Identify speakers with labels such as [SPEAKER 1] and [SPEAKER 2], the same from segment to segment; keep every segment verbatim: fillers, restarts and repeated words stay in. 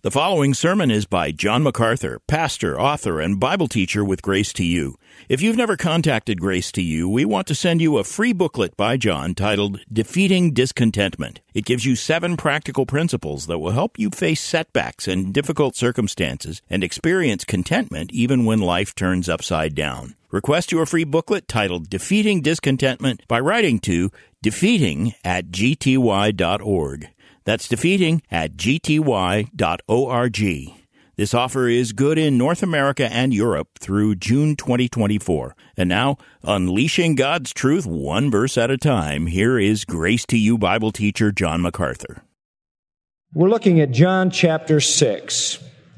[SPEAKER 1] The following sermon is by John MacArthur, pastor, author, and Bible teacher with Grace to You. If you've never contacted Grace to You, we want to send you a free booklet by John titled Defeating Discontentment. It gives you seven practical principles that will help you face setbacks and difficult circumstances and experience contentment even when life turns upside down. Request your free booklet titled Defeating Discontentment by writing to defeating at g t y dot org. That's defeating at g t y dot org. This offer is good in North America and Europe through June twenty twenty-four. And now, unleashing God's truth one verse at a time, here is Grace to You Bible teacher John MacArthur.
[SPEAKER 2] We're looking at John chapter six.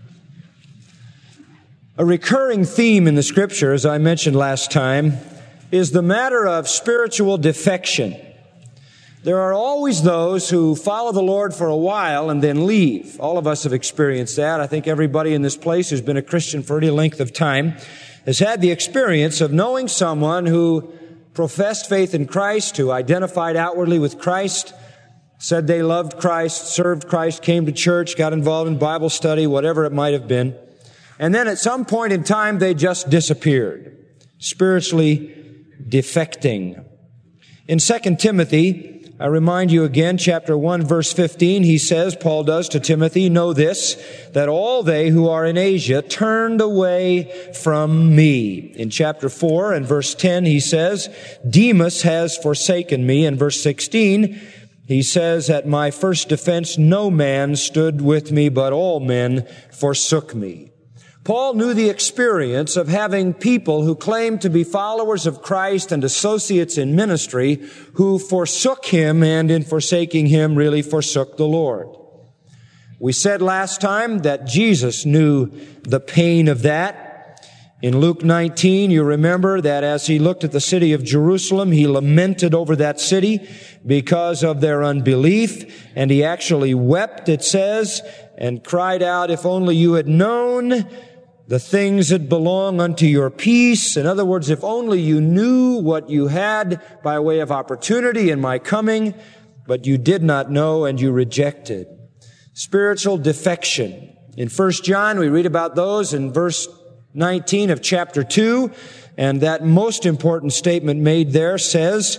[SPEAKER 2] A recurring theme in the Scripture, as I mentioned last time, is the matter of spiritual defection. There are always those who follow the Lord for a while and then leave. All of us have experienced that. I think everybody in this place who's been a Christian for any length of time has had the experience of knowing someone who professed faith in Christ, who identified outwardly with Christ, said they loved Christ, served Christ, came to church, got involved in Bible study, whatever it might have been. And then at some point in time, they just disappeared, spiritually defecting. In Second Timothy, I remind you again, chapter one, verse fifteen, he says, Paul does to Timothy, know this, that all they who are in Asia turned away from me. In chapter four and verse ten, he says, Demas has forsaken me. In verse sixteen, he says, at my first defense, no man stood with me, but all men forsook me. Paul knew the experience of having people who claimed to be followers of Christ and associates in ministry who forsook him and in forsaking him really forsook the Lord. We said last time that Jesus knew the pain of that. In Luke nineteen, you remember that as he looked at the city of Jerusalem, he lamented over that city because of their unbelief, and he actually wept, it says, and cried out, if only you had known the things that belong unto your peace. In other words, if only you knew what you had by way of opportunity in my coming, but you did not know and you rejected. Spiritual defection. In First John, we read about those in verse nineteen of chapter two, and that most important statement made there says,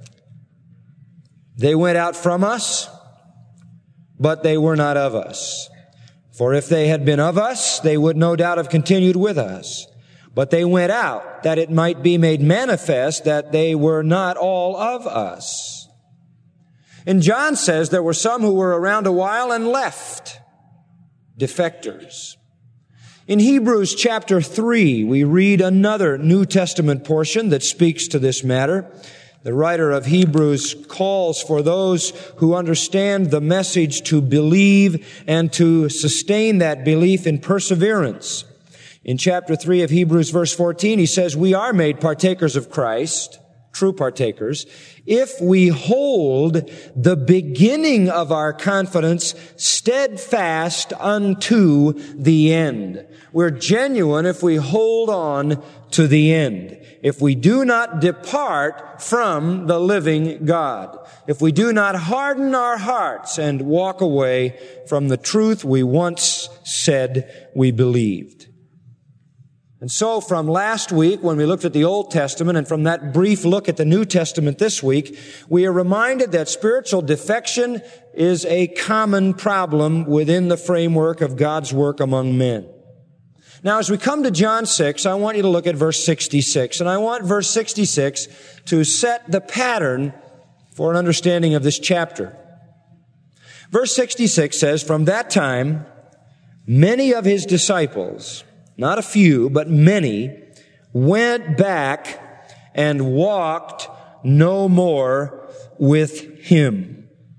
[SPEAKER 2] they went out from us, but they were not of us. For if they had been of us, they would no doubt have continued with us. But they went out, that it might be made manifest that they were not all of us. And John says there were some who were around a while and left, defectors. In Hebrews chapter three, we read another New Testament portion that speaks to this matter. The writer of Hebrews calls for those who understand the message to believe and to sustain that belief in perseverance. In chapter three of Hebrews verse fourteen, he says, we are made partakers of Christ, true partakers, if we hold the beginning of our confidence steadfast unto the end. We're genuine if we hold on to the end. If we do not depart from the living God. If we do not harden our hearts and walk away from the truth we once said we believed. And so from last week, when we looked at the Old Testament, and from that brief look at the New Testament this week, we are reminded that spiritual defection is a common problem within the framework of God's work among men. Now, as we come to John six, I want you to look at verse sixty-six. And I want verse sixty-six to set the pattern for an understanding of this chapter. Verse sixty-six says, from that time, many of his disciples, not a few, but many, went back and walked no more with him.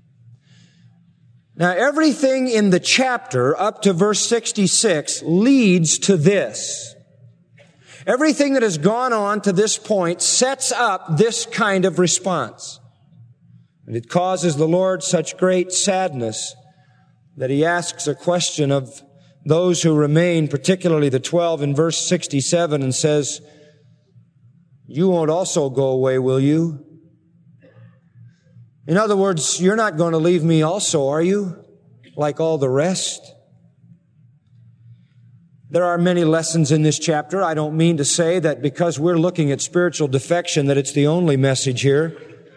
[SPEAKER 2] Now, everything in the chapter up to verse sixty-six leads to this. Everything that has gone on to this point sets up this kind of response. And it causes the Lord such great sadness that he asks a question of those who remain, particularly the twelve in verse sixty-seven, and says, you won't also go away, will you? In other words, you're not going to leave me also, are you? Like all the rest? There are many lessons in this chapter. I don't mean to say that because we're looking at spiritual defection that it's the only message here.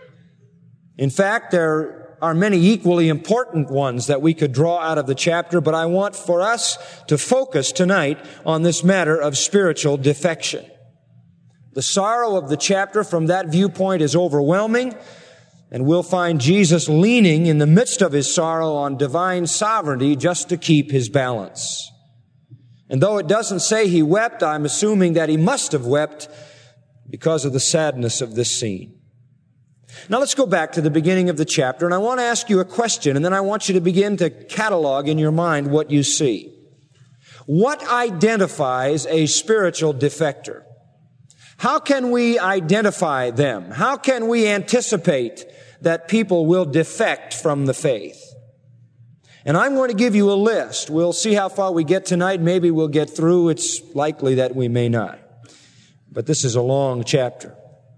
[SPEAKER 2] In fact, there are many equally important ones that we could draw out of the chapter, but I want for us to focus tonight on this matter of spiritual defection. The sorrow of the chapter from that viewpoint is overwhelming, and we'll find Jesus leaning in the midst of his sorrow on divine sovereignty just to keep his balance. And though it doesn't say he wept, I'm assuming that he must have wept because of the sadness of this scene. Now let's go back to the beginning of the chapter, and I want to ask you a question, and then I want you to begin to catalog in your mind what you see. What identifies a spiritual defector? How can we identify them? How can we anticipate that people will defect from the faith? And I'm going to give you a list. We'll see how far we get tonight. Maybe we'll get through. It's likely that we may not. But this is a long chapter.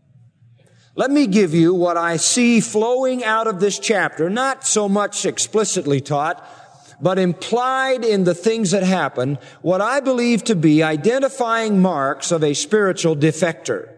[SPEAKER 2] Let me give you what I see flowing out of this chapter, not so much explicitly taught, but implied in the things that happen, what I believe to be identifying marks of a spiritual defector.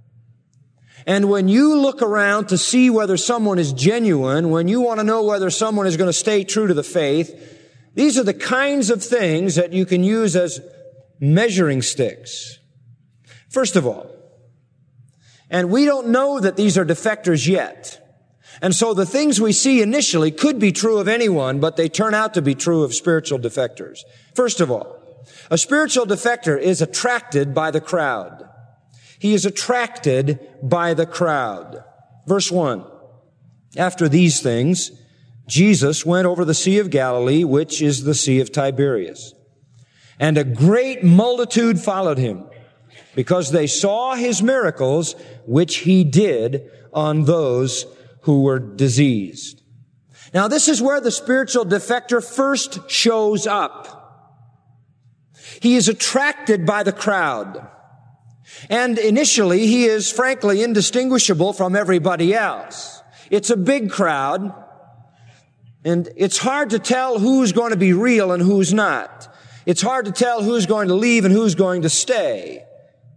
[SPEAKER 2] And when you look around to see whether someone is genuine, when you want to know whether someone is going to stay true to the faith, these are the kinds of things that you can use as measuring sticks. First of all, and we don't know that these are defectors yet. And so the things we see initially could be true of anyone, but they turn out to be true of spiritual defectors. First of all, a spiritual defector is attracted by the crowd. He is attracted by the crowd. Verse one, after these things, Jesus went over the Sea of Galilee, which is the Sea of Tiberias. And a great multitude followed him, because they saw his miracles, which he did on those who were diseased. Now, this is where the spiritual defector first shows up. He is attracted by the crowd. And initially, he is frankly indistinguishable from everybody else. It's a big crowd, and it's hard to tell who's going to be real and who's not. It's hard to tell who's going to leave and who's going to stay.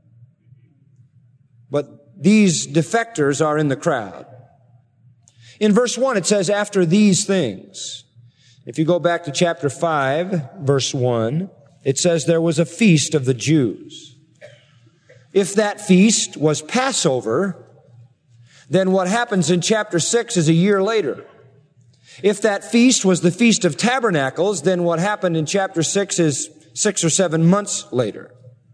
[SPEAKER 2] But these defectors are in the crowd. In verse one, it says, after these things. If you go back to chapter five, verse one, it says there was a feast of the Jews. If that feast was Passover, then what happens in chapter six is a year later. If that feast was the Feast of Tabernacles, then what happened in chapter six is six or seven months later.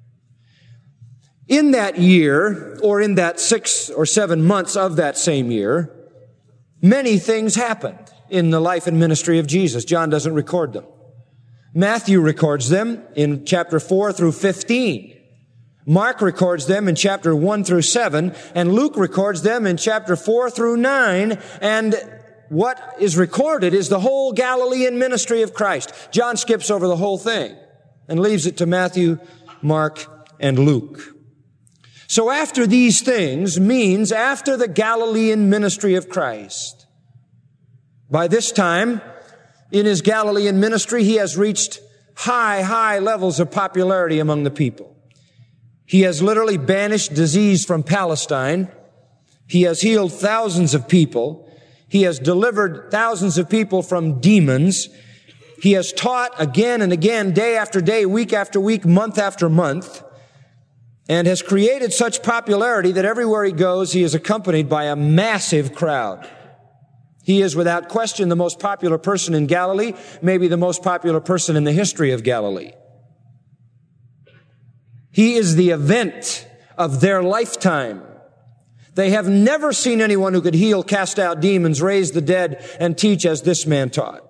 [SPEAKER 2] In that year, or in that six or seven months of that same year, many things happened in the life and ministry of Jesus. John doesn't record them. Matthew records them in chapter four through fifteen. Mark records them in chapter one through seven, and Luke records them in chapter four through nine, and what is recorded is the whole Galilean ministry of Christ. John skips over the whole thing and leaves it to Matthew, Mark, and Luke. So after these things means after the Galilean ministry of Christ. By this time, in his Galilean ministry, he has reached high, high levels of popularity among the people. He has literally banished disease from Palestine. He has healed thousands of people. He has delivered thousands of people from demons. He has taught again and again, day after day, week after week, month after month, and has created such popularity that everywhere he goes, he is accompanied by a massive crowd. He is without question the most popular person in Galilee, maybe the most popular person in the history of Galilee. He is the event of their lifetime. They have never seen anyone who could heal, cast out demons, raise the dead, and teach as this man taught.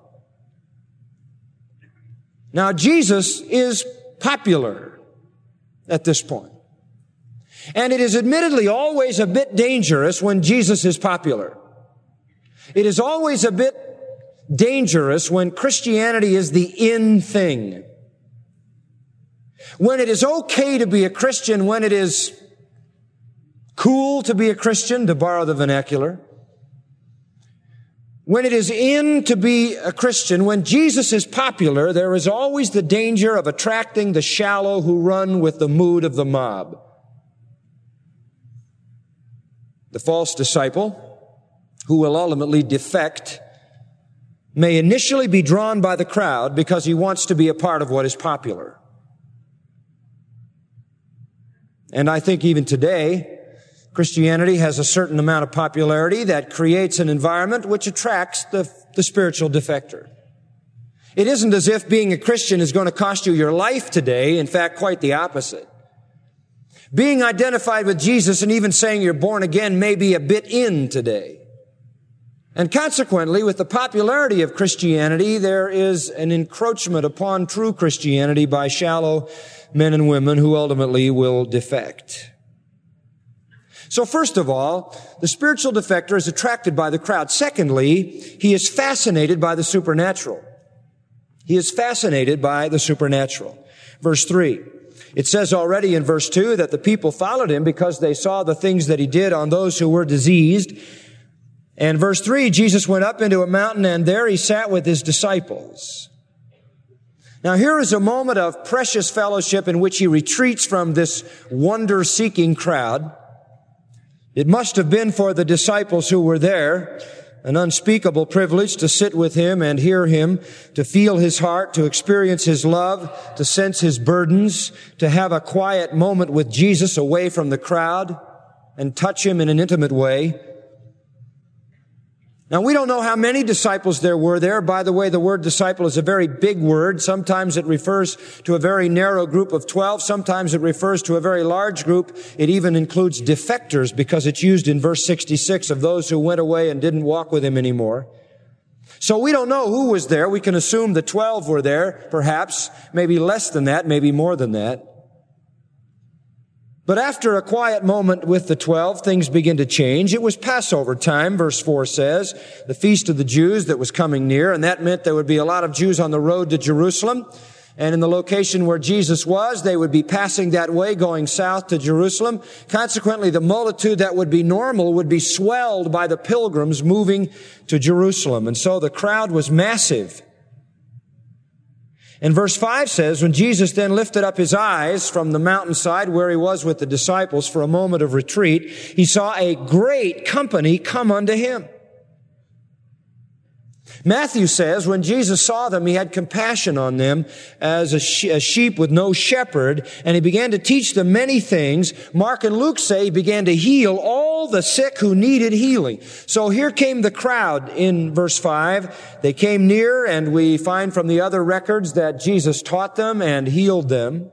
[SPEAKER 2] Now, Jesus is popular at this point. And it is admittedly always a bit dangerous when Jesus is popular. It is always a bit dangerous when Christianity is the in thing. When it is okay to be a Christian, when it is cool to be a Christian, to borrow the vernacular, When it is in to be a Christian, when Jesus is popular, there is always the danger of attracting the shallow who run with the mood of the mob. The false disciple, who will ultimately defect, may initially be drawn by the crowd because he wants to be a part of what is popular. And I think even today, Christianity has a certain amount of popularity that creates an environment which attracts the, the spiritual defector. It isn't as if being a Christian is going to cost you your life today. In fact, quite the opposite. Being identified with Jesus and even saying you're born again may be a bit in today. And consequently, with the popularity of Christianity, there is an encroachment upon true Christianity by shallow men and women who ultimately will defect. So first of all, the spiritual defector is attracted by the crowd. Secondly, he is fascinated by the supernatural. He is fascinated by the supernatural. Verse three. It says already in verse two that the people followed him because they saw the things that he did on those who were diseased. And verse three, Jesus went up into a mountain and there he sat with his disciples. Now here is a moment of precious fellowship in which he retreats from this wonder-seeking crowd. It must have been for the disciples who were there an unspeakable privilege to sit with him and hear him, to feel his heart, to experience his love, to sense his burdens, to have a quiet moment with Jesus away from the crowd and touch him in an intimate way. Now, we don't know how many disciples there were there. By the way, the word disciple is a very big word. Sometimes it refers to a very narrow group of twelve. Sometimes it refers to a very large group. It even includes defectors because it's used in verse sixty-six of those who went away and didn't walk with him anymore. So we don't know who was there. We can assume the twelve were there, perhaps, maybe less than that, maybe more than that. But after a quiet moment with the twelve, things begin to change. It was Passover time, verse four says, the feast of the Jews that was coming near, and that meant there would be a lot of Jews on the road to Jerusalem. And in the location where Jesus was, they would be passing that way, going south to Jerusalem. Consequently, the multitude that would be normal would be swelled by the pilgrims moving to Jerusalem. And so the crowd was massive. And verse five says, when Jesus then lifted up his eyes from the mountainside where he was with the disciples for a moment of retreat, he saw a great company come unto him. Matthew says, when Jesus saw them, he had compassion on them as a, she- a sheep with no shepherd, and he began to teach them many things. Mark and Luke say he began to heal all the sick who needed healing. So here came the crowd in verse five. They came near, and we find from the other records that Jesus taught them and healed them.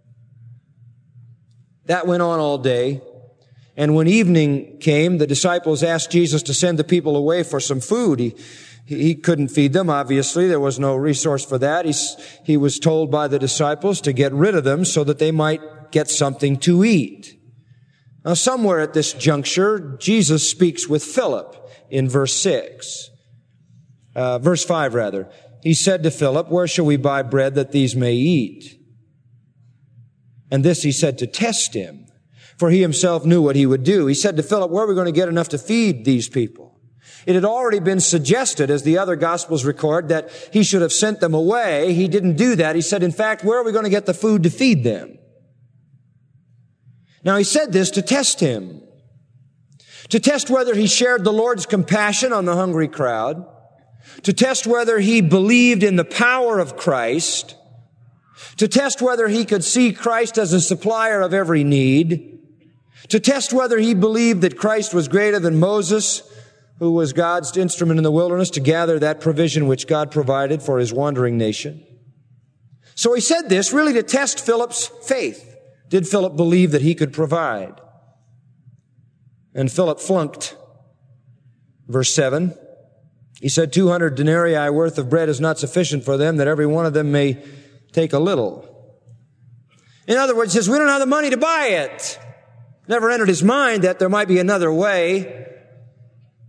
[SPEAKER 2] That went on all day. And when evening came, the disciples asked Jesus to send the people away for some food. He He couldn't feed them, obviously. There was no resource for that. He's, he was told by the disciples to get rid of them so that they might get something to eat. Now, somewhere at this juncture, Jesus speaks with Philip in verse six. Uh, verse five, rather. He said to Philip, where shall we buy bread that these may eat? And this he said to test him, for he himself knew what he would do. He said to Philip, where are we going to get enough to feed these people? It had already been suggested, as the other Gospels record, that he should have sent them away. He didn't do that. He said, in fact, where are we going to get the food to feed them? Now, he said this to test him, to test whether he shared the Lord's compassion on the hungry crowd, to test whether he believed in the power of Christ, to test whether he could see Christ as a supplier of every need, to test whether he believed that Christ was greater than Moses, who was God's instrument in the wilderness to gather that provision which God provided for his wandering nation. So he said this really to test Philip's faith. Did Philip believe that he could provide? And Philip flunked. Verse seven, he said, two hundred denarii worth of bread is not sufficient for them, that every one of them may take a little. In other words, he says, we don't have the money to buy it. Never entered his mind that there might be another way.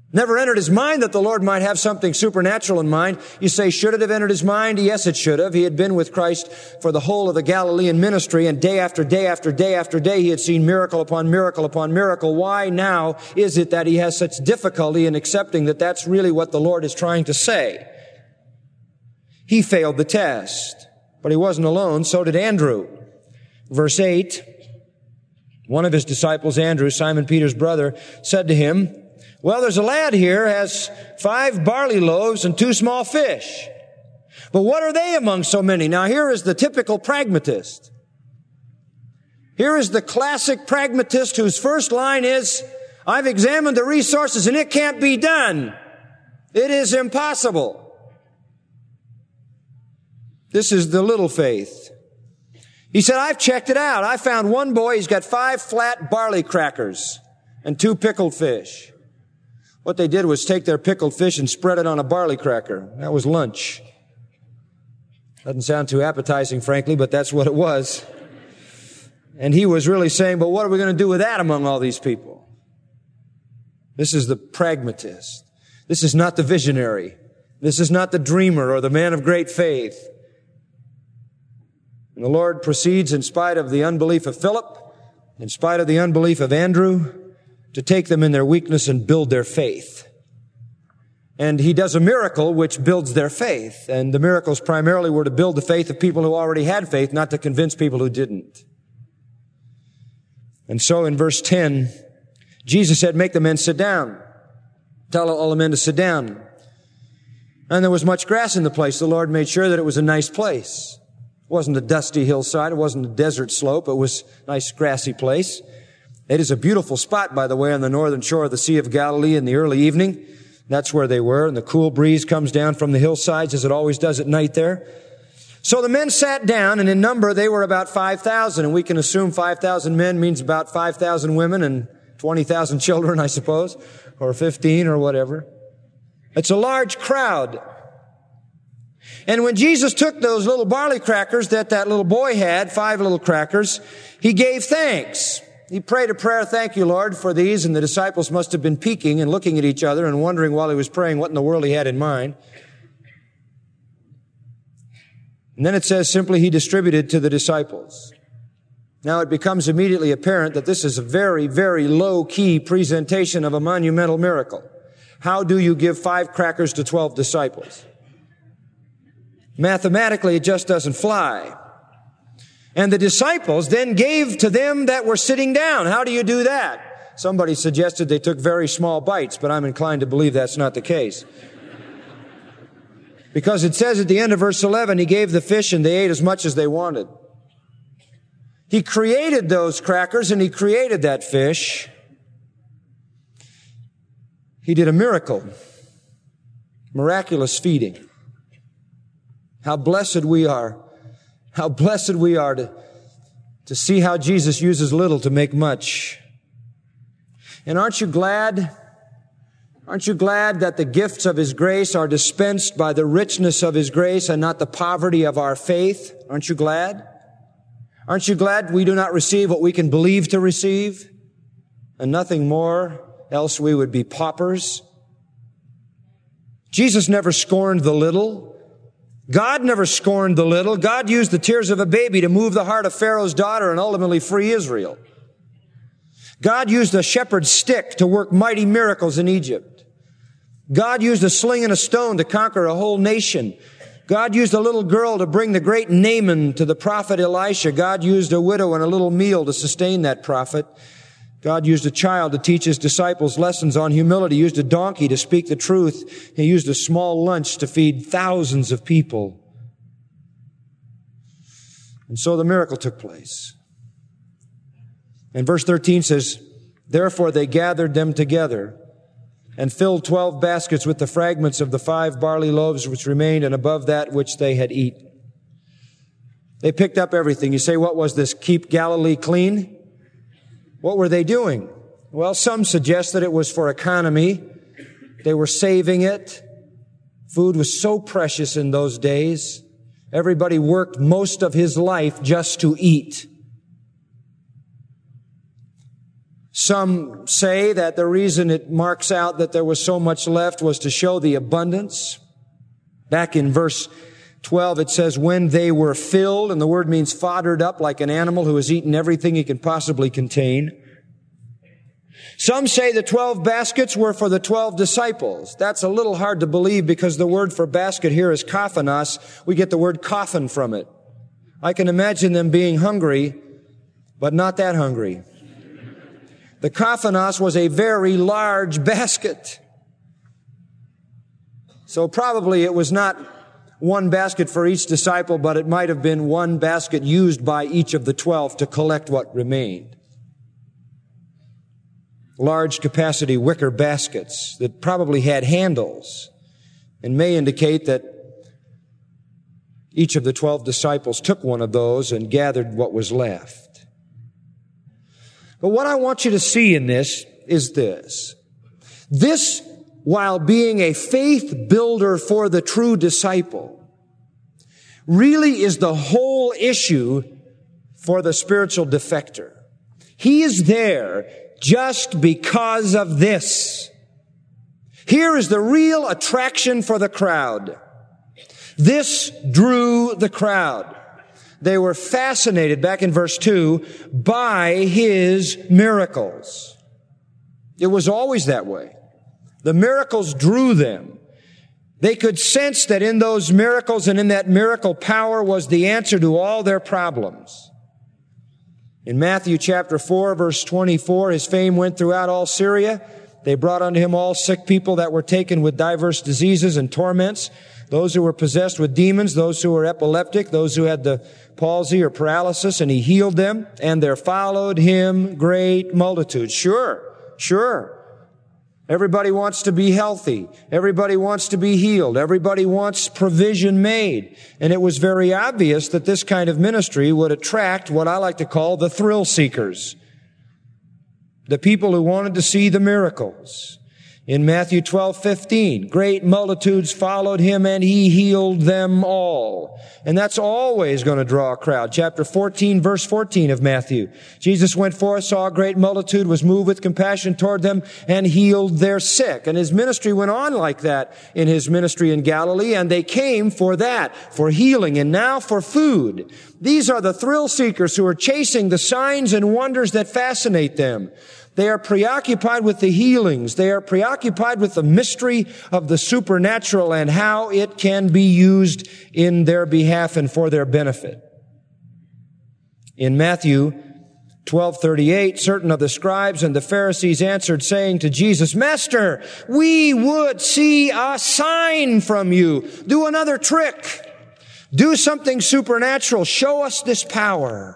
[SPEAKER 2] Never entered his mind that the Lord might have something supernatural in mind. You say, should it have entered his mind? Yes, it should have. He had been with Christ for the whole of the Galilean ministry, and day after day after day after day, he had seen miracle upon miracle upon miracle. Why now is it that he has such difficulty in accepting that that's really what the Lord is trying to say? He failed the test, but he wasn't alone. So did Andrew. Verse eight, one of his disciples, Andrew, Simon Peter's brother, said to him, well, there's a lad here has five barley loaves and two small fish. But what are they among so many? Now here is the typical pragmatist. Here is the classic pragmatist whose first line is, I've examined the resources and it can't be done. It is impossible. This is the little faith. He said, I've checked it out. I found one boy, he's got five flat barley crackers and two pickled fish. What they did was take their pickled fish and spread it on a barley cracker. That was lunch. Doesn't sound too appetizing, frankly, but that's what it was. And he was really saying, but what are we going to do with that among all these people? This is the pragmatist. This is not the visionary. This is not the dreamer or the man of great faith. And the Lord proceeds, in spite of the unbelief of Philip, in spite of the unbelief of Andrew, to take them in their weakness and build their faith. And he does a miracle which builds their faith. And the miracles primarily were to build the faith of people who already had faith, not to convince people who didn't. And so in verse ten, Jesus said, make the men sit down. Tell all the men to sit down. And there was much grass in the place. The Lord made sure that it was a nice place. It wasn't a dusty hillside. It wasn't a desert slope. It was a nice grassy place. It is a beautiful spot, by the way, on the northern shore of the Sea of Galilee in the early evening. That's where they were, and the cool breeze comes down from the hillsides as it always does at night there. So the men sat down, and in number they were about five thousand, and we can assume five thousand men means about five thousand women and twenty thousand children, I suppose, or fifteen or whatever. It's a large crowd. And when Jesus took those little barley crackers that that little boy had, five little crackers, he gave thanks. He prayed a prayer, thank you, Lord, for these, and the disciples must have been peeking and looking at each other and wondering while he was praying what in the world he had in mind. And then it says simply he distributed to the disciples. Now it becomes immediately apparent that this is a very, very low-key presentation of a monumental miracle. How do you give five crackers to twelve disciples? Mathematically, it just doesn't fly. And the disciples then gave to them that were sitting down. How do you do that? Somebody suggested they took very small bites, but I'm inclined to believe that's not the case. Because it says at the end of verse eleven, he gave the fish and they ate as much as they wanted. He created those crackers and he created that fish. He did a miracle. Miraculous feeding. How blessed we are. How blessed we are to, to see how Jesus uses little to make much. And aren't you glad? Aren't you glad that the gifts of His grace are dispensed by the richness of His grace and not the poverty of our faith? Aren't you glad? Aren't you glad we do not receive what we can believe to receive? And nothing more, else we would be paupers. Jesus never scorned the little. God never scorned the little. God used the tears of a baby to move the heart of Pharaoh's daughter and ultimately free Israel. God used a shepherd's stick to work mighty miracles in Egypt. God used a sling and a stone to conquer a whole nation. God used a little girl to bring the great Naaman to the prophet Elisha. God used a widow and a little meal to sustain that prophet. God used a child to teach His disciples lessons on humility. He used a donkey to speak the truth. He used a small lunch to feed thousands of people. And so the miracle took place. And verse thirteen says, therefore they gathered them together and filled twelve baskets with the fragments of the five barley loaves which remained and above that which they had eaten. They picked up everything. You say, what was this? Keep Galilee clean? What were they doing? Well, some suggest that it was for economy. They were saving it. Food was so precious in those days. Everybody worked most of his life just to eat. Some say that the reason it marks out that there was so much left was to show the abundance. Back in verse twelve, it says, when they were filled, and the word means foddered up like an animal who has eaten everything he can possibly contain. Some say the twelve baskets were for the twelve disciples. That's a little hard to believe because the word for basket here is kophanos. We get the word coffin from it. I can imagine them being hungry, but not that hungry. The kophanos was a very large basket. So probably it was not one basket for each disciple, but it might have been one basket used by each of the twelve to collect what remained. Large capacity wicker baskets that probably had handles and may indicate that each of the twelve disciples took one of those and gathered what was left. But what I want you to see in this is this. This, while being a faith builder for the true disciple, really is the whole issue for the spiritual defector. He is there just because of this. Here is the real attraction for the crowd. This drew the crowd. They were fascinated, back in verse two, by his miracles. It was always that way. The miracles drew them. They could sense that in those miracles and in that miracle power was the answer to all their problems. In Matthew chapter four, verse twenty-four, his fame went throughout all Syria. They brought unto him all sick people that were taken with diverse diseases and torments, those who were possessed with demons, those who were epileptic, those who had the palsy or paralysis, and he healed them. And there followed him great multitudes. Sure, sure. Everybody wants to be healthy. Everybody wants to be healed. Everybody wants provision made. And it was very obvious that this kind of ministry would attract what I like to call the thrill seekers. The people who wanted to see the miracles. In Matthew twelve fifteen, great multitudes followed him and he healed them all. And that's always going to draw a crowd. Chapter fourteen, verse fourteen of Matthew. Jesus went forth, saw a great multitude, was moved with compassion toward them, and healed their sick. And his ministry went on like that in his ministry in Galilee, and they came for that, for healing, and now for food. These are the thrill seekers who are chasing the signs and wonders that fascinate them. They are preoccupied with the healings. They are preoccupied with the mystery of the supernatural and how it can be used in their behalf and for their benefit. In Matthew twelve thirty-eight, certain of the scribes and the Pharisees answered, saying to Jesus, Master, we would see a sign from you. Do another trick. Do something supernatural. Show us this power.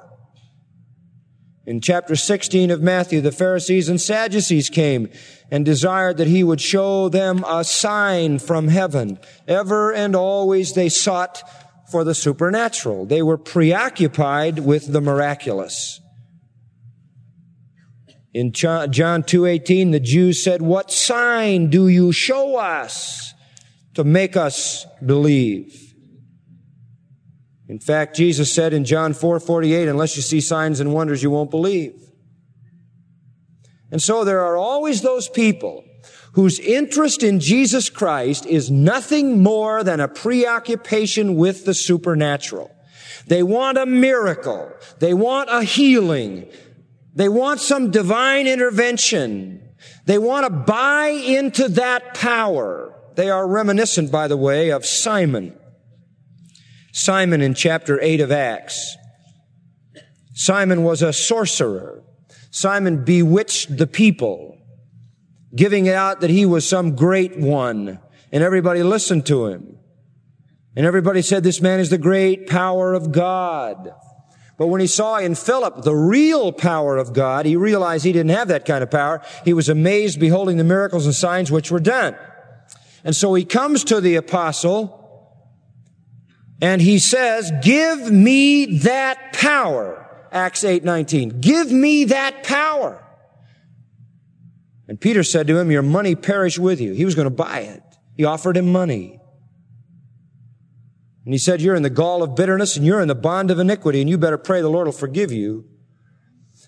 [SPEAKER 2] In chapter sixteen of Matthew, the Pharisees and Sadducees came and desired that he would show them a sign from heaven. Ever and always they sought for the supernatural. They were preoccupied with the miraculous. In John two eighteen, the Jews said, what sign do you show us to make us believe? In fact, Jesus said in John four forty-eight, unless you see signs and wonders, you won't believe. And so there are always those people whose interest in Jesus Christ is nothing more than a preoccupation with the supernatural. They want a miracle. They want a healing. They want some divine intervention. They want to buy into that power. They are reminiscent, by the way, of Simon. Simon in chapter eight of Acts. Simon was a sorcerer. Simon bewitched the people, giving it out that he was some great one, and everybody listened to him. And everybody said, this man is the great power of God. But when he saw in Philip the real power of God, he realized he didn't have that kind of power. He was amazed beholding the miracles and signs which were done. And so he comes to the apostle, and he says, give me that power. Acts eight nineteen. Give me that power. And Peter said to him, your money perish with you. He was going to buy it. He offered him money. And he said, you're in the gall of bitterness and you're in the bond of iniquity, and you better pray the Lord will forgive you.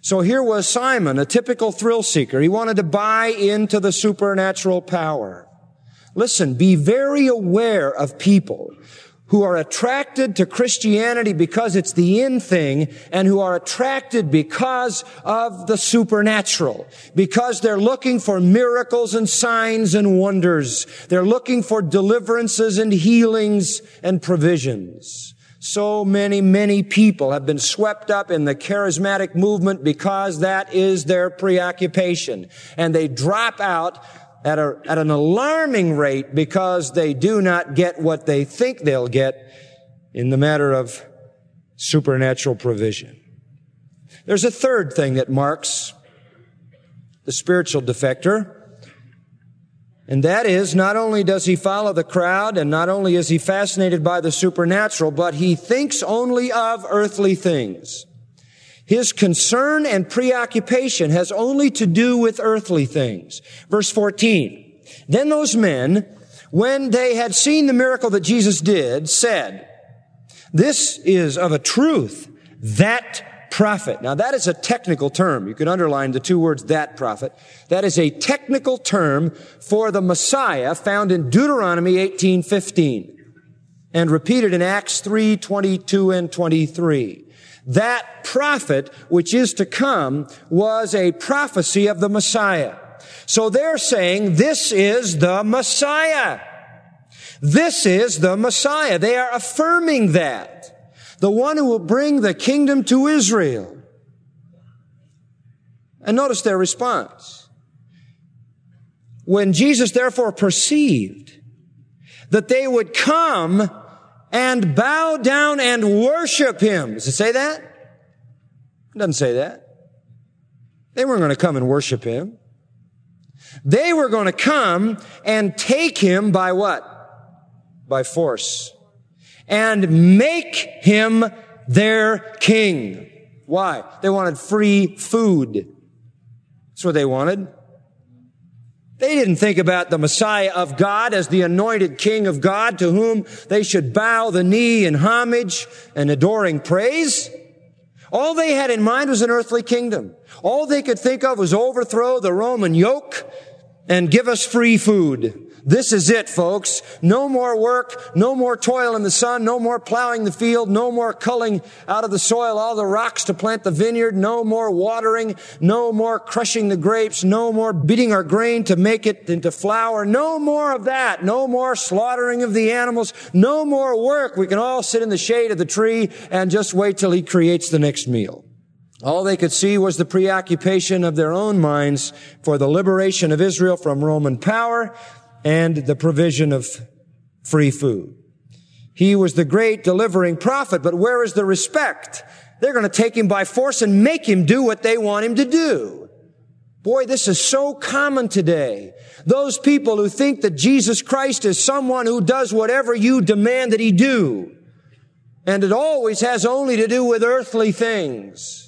[SPEAKER 2] So here was Simon, a typical thrill seeker. He wanted to buy into the supernatural power. Listen, be very aware of people who are attracted to Christianity because it's the in thing, and who are attracted because of the supernatural, because they're looking for miracles and signs and wonders. They're looking for deliverances and healings and provisions. So many, many people have been swept up in the charismatic movement because that is their preoccupation, and they drop out At, a, at an alarming rate because they do not get what they think they'll get in the matter of supernatural provision. There's a third thing that marks the spiritual defector, and that is, not only does he follow the crowd, and not only is he fascinated by the supernatural, but he thinks only of earthly things. His concern and preoccupation has only to do with earthly things. Verse fourteen, then those men, when they had seen the miracle that Jesus did, said, this is of a truth that prophet. Now that is a technical term. You can underline the two words, that prophet. That is a technical term for the Messiah found in Deuteronomy eighteen fifteen and repeated in Acts three twenty-two and twenty-three. That prophet, which is to come, was a prophecy of the Messiah. So they're saying, this is the Messiah. This is the Messiah. They are affirming that. The one who will bring the kingdom to Israel. And notice their response. When Jesus therefore perceived that they would come and bow down and worship him. Does it say that? It doesn't say that. They weren't going to come and worship him. They were going to come and take him by what? By force. And make him their king. Why? They wanted free food. That's what they wanted. They didn't think about the Messiah of God as the anointed King of God to whom they should bow the knee in homage and adoring praise. All they had in mind was an earthly kingdom. All they could think of was overthrow the Roman yoke and give us free food. This is it, folks. No more work, no more toil in the sun, no more plowing the field, no more culling out of the soil all the rocks to plant the vineyard, no more watering, no more crushing the grapes, no more beating our grain to make it into flour, no more of that, no more slaughtering of the animals, no more work. We can all sit in the shade of the tree and just wait till he creates the next meal. All they could see was the preoccupation of their own minds for the liberation of Israel from Roman power and the provision of free food. He was the great delivering prophet, but where is the respect? They're going to take him by force and make him do what they want him to do. Boy, this is so common today. Those people who think that Jesus Christ is someone who does whatever you demand that he do. And it always has only to do with earthly things.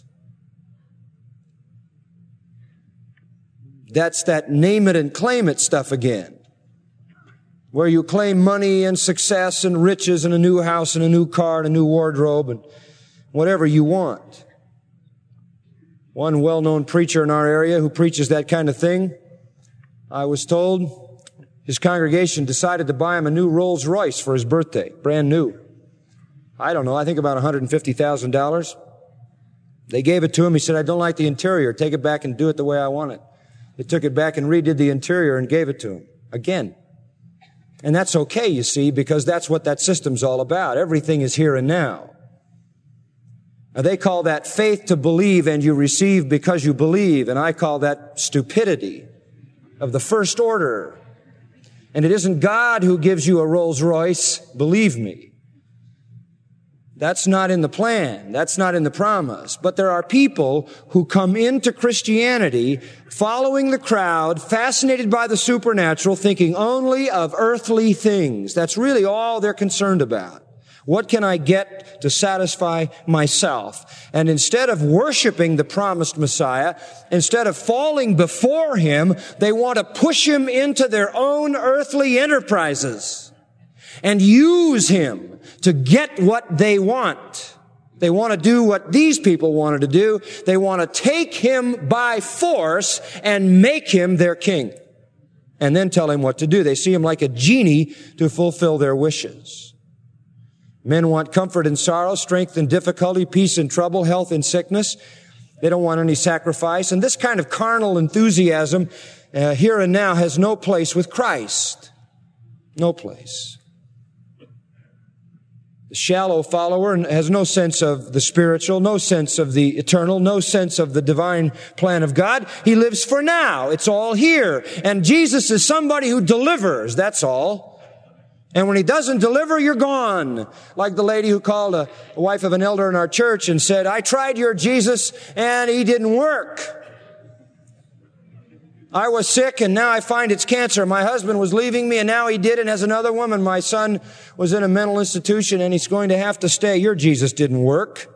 [SPEAKER 2] That's that name it and claim it stuff again, where you claim money and success and riches and a new house and a new car and a new wardrobe and whatever you want. One well-known preacher in our area who preaches that kind of thing, I was told his congregation decided to buy him a new Rolls Royce for his birthday, brand new. I don't know, I think about one hundred fifty thousand dollars. They gave it to him. He said, I don't like the interior. Take it back and do it the way I want it. They took it back and redid the interior and gave it to him again. And that's okay, you see, because that's what that system's all about. Everything is here and now. Now, they call that faith to believe, and you receive because you believe, and I call that stupidity of the first order. And it isn't God who gives you a Rolls Royce, believe me. That's not in the plan. That's not in the promise. But there are people who come into Christianity following the crowd, fascinated by the supernatural, thinking only of earthly things. That's really all they're concerned about. What can I get to satisfy myself? And instead of worshiping the promised Messiah, instead of falling before him, they want to push him into their own earthly enterprises and use him to get what they want. They want to do what these people wanted to do. They want to take him by force and make him their king. And then tell him what to do. They see him like a genie to fulfill their wishes. Men want comfort in sorrow, strength in difficulty, peace in trouble, health in sickness. They don't want any sacrifice. And this kind of carnal enthusiasm uh, here and now has no place with Christ. No place. The shallow follower has no sense of the spiritual, no sense of the eternal, no sense of the divine plan of God. He lives for now. It's all here. And Jesus is somebody who delivers. That's all. And when he doesn't deliver, you're gone. Like the lady who called a, a wife of an elder in our church and said, I tried your Jesus and he didn't work. I was sick and now I find it's cancer. My husband was leaving me and now he did and has another woman. My son was in a mental institution and he's going to have to stay. Your Jesus didn't work.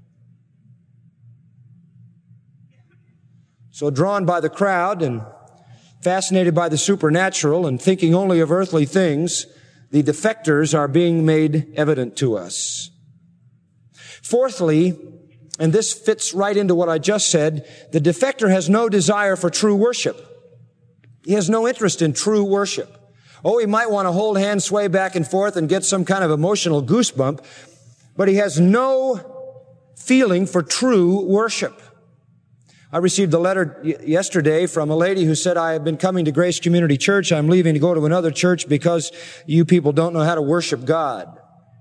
[SPEAKER 2] So drawn by the crowd and fascinated by the supernatural and thinking only of earthly things, the defectors are being made evident to us. Fourthly, and this fits right into what I just said, the defector has no desire for true worship. He has no interest in true worship. Oh, he might want to hold hands, sway back and forth and get some kind of emotional goosebump, but he has no feeling for true worship. I received a letter y- yesterday from a lady who said, I have been coming to Grace Community Church. I'm leaving to go to another church because you people don't know how to worship God.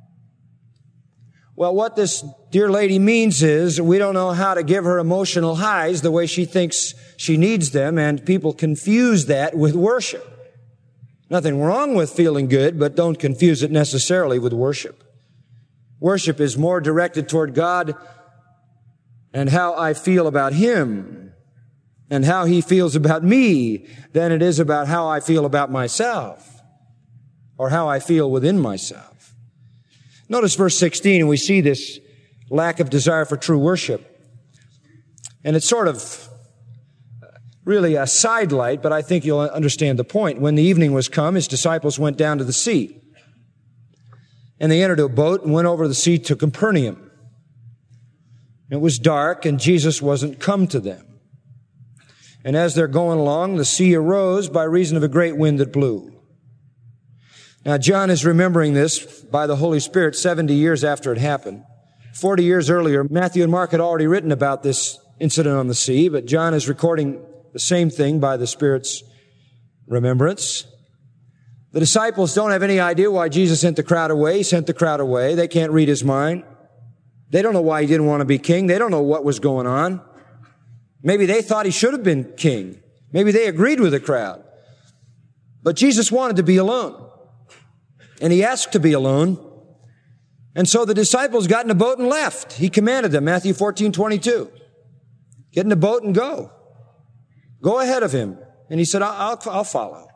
[SPEAKER 2] Well, what this dear lady means is we don't know how to give her emotional highs the way she thinks she needs them, and people confuse that with worship. Nothing wrong with feeling good, but don't confuse it necessarily with worship. Worship is more directed toward God and how I feel about Him and how He feels about me than it is about how I feel about myself or how I feel within myself. Notice verse sixteen, and we see this lack of desire for true worship. And it's sort of really a sidelight, but I think you'll understand the point. When the evening was come, His disciples went down to the sea. And they entered a boat and went over the sea to Capernaum. It was dark, and Jesus wasn't come to them. And as they're going along, the sea arose by reason of a great wind that blew. Now, John is remembering this by the Holy Spirit seventy years after it happened. forty years earlier, Matthew and Mark had already written about this incident on the sea, but John is recording the same thing by the Spirit's remembrance. The disciples don't have any idea why Jesus sent the crowd away. He sent the crowd away. They can't read His mind. They don't know why He didn't want to be king. They don't know what was going on. Maybe they thought He should have been king. Maybe they agreed with the crowd. But Jesus wanted to be alone. And He asked to be alone. And so the disciples got in a boat and left. He commanded them, Matthew fourteen twenty-two. Get in a boat and go. Go ahead of Him. And He said, I'll, I'll follow.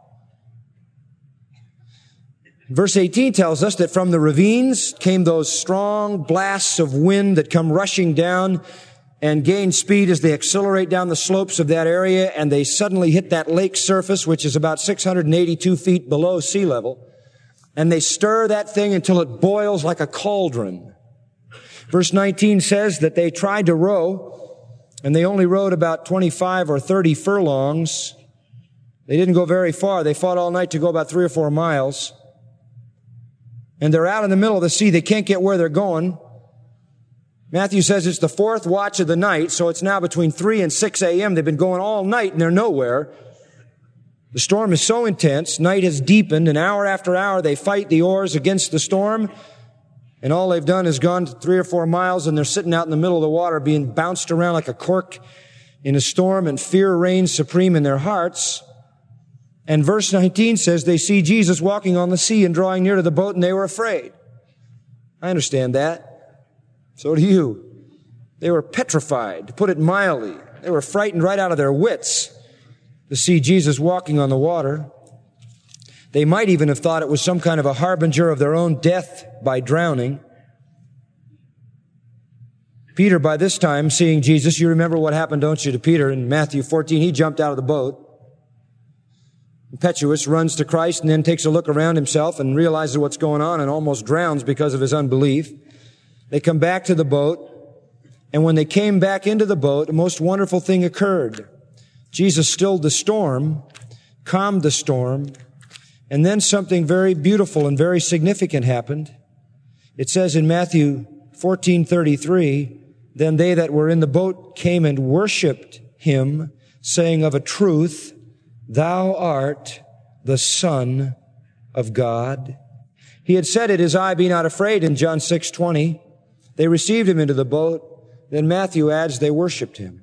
[SPEAKER 2] Verse eighteen tells us that from the ravines came those strong blasts of wind that come rushing down and gain speed as they accelerate down the slopes of that area, and they suddenly hit that lake surface, which is about six hundred eighty-two feet below sea level. And they stir that thing until it boils like a cauldron. Verse nineteen says that they tried to row, and they only rowed about twenty-five or thirty furlongs. They didn't go very far. They fought all night to go about three or four miles. And they're out in the middle of the sea. They can't get where they're going. Matthew says it's the fourth watch of the night, so it's now between three and six a.m. They've been going all night, and they're nowhere. The storm is so intense, night has deepened, and hour after hour they fight the oars against the storm, and all they've done is gone three or four miles, and they're sitting out in the middle of the water being bounced around like a cork in a storm, and fear reigns supreme in their hearts. And verse nineteen says they see Jesus walking on the sea and drawing near to the boat, and they were afraid. I understand that. So do you. They were petrified, to put it mildly. They were frightened right out of their wits to see Jesus walking on the water. They might even have thought it was some kind of a harbinger of their own death by drowning. Peter, by this time, seeing Jesus, you remember what happened, don't you, to Peter in Matthew fourteen? He jumped out of the boat. Impetuous, runs to Christ and then takes a look around himself and realizes what's going on and almost drowns because of his unbelief. They come back to the boat, and when they came back into the boat, a most wonderful thing occurred. Jesus stilled the storm, calmed the storm, and then something very beautiful and very significant happened. It says in Matthew fourteen thirty-three, then they that were in the boat came and worshipped him, saying, of a truth, thou art the Son of God. He had said, it is I, be not afraid, in John six twenty. They received him into the boat. Then Matthew adds, they worshipped him.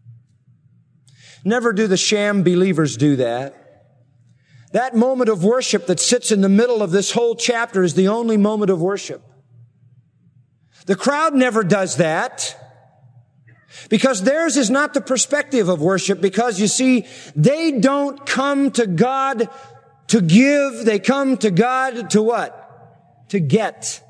[SPEAKER 2] Never do the sham believers do that. That moment of worship that sits in the middle of this whole chapter is the only moment of worship. The crowd never does that, because theirs is not the perspective of worship, because you see, they don't come to God to give, they come to God to what? To get.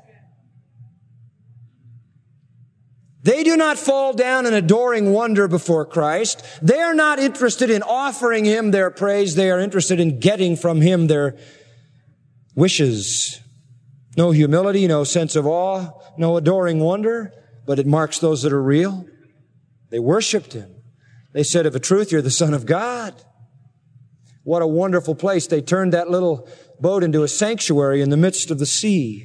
[SPEAKER 2] They do not fall down in adoring wonder before Christ. They are not interested in offering him their praise. They are interested in getting from him their wishes. No humility, no sense of awe, no adoring wonder, but it marks those that are real. They worshiped him. They said, of a truth, you're the Son of God. What a wonderful place. They turned that little boat into a sanctuary in the midst of the sea.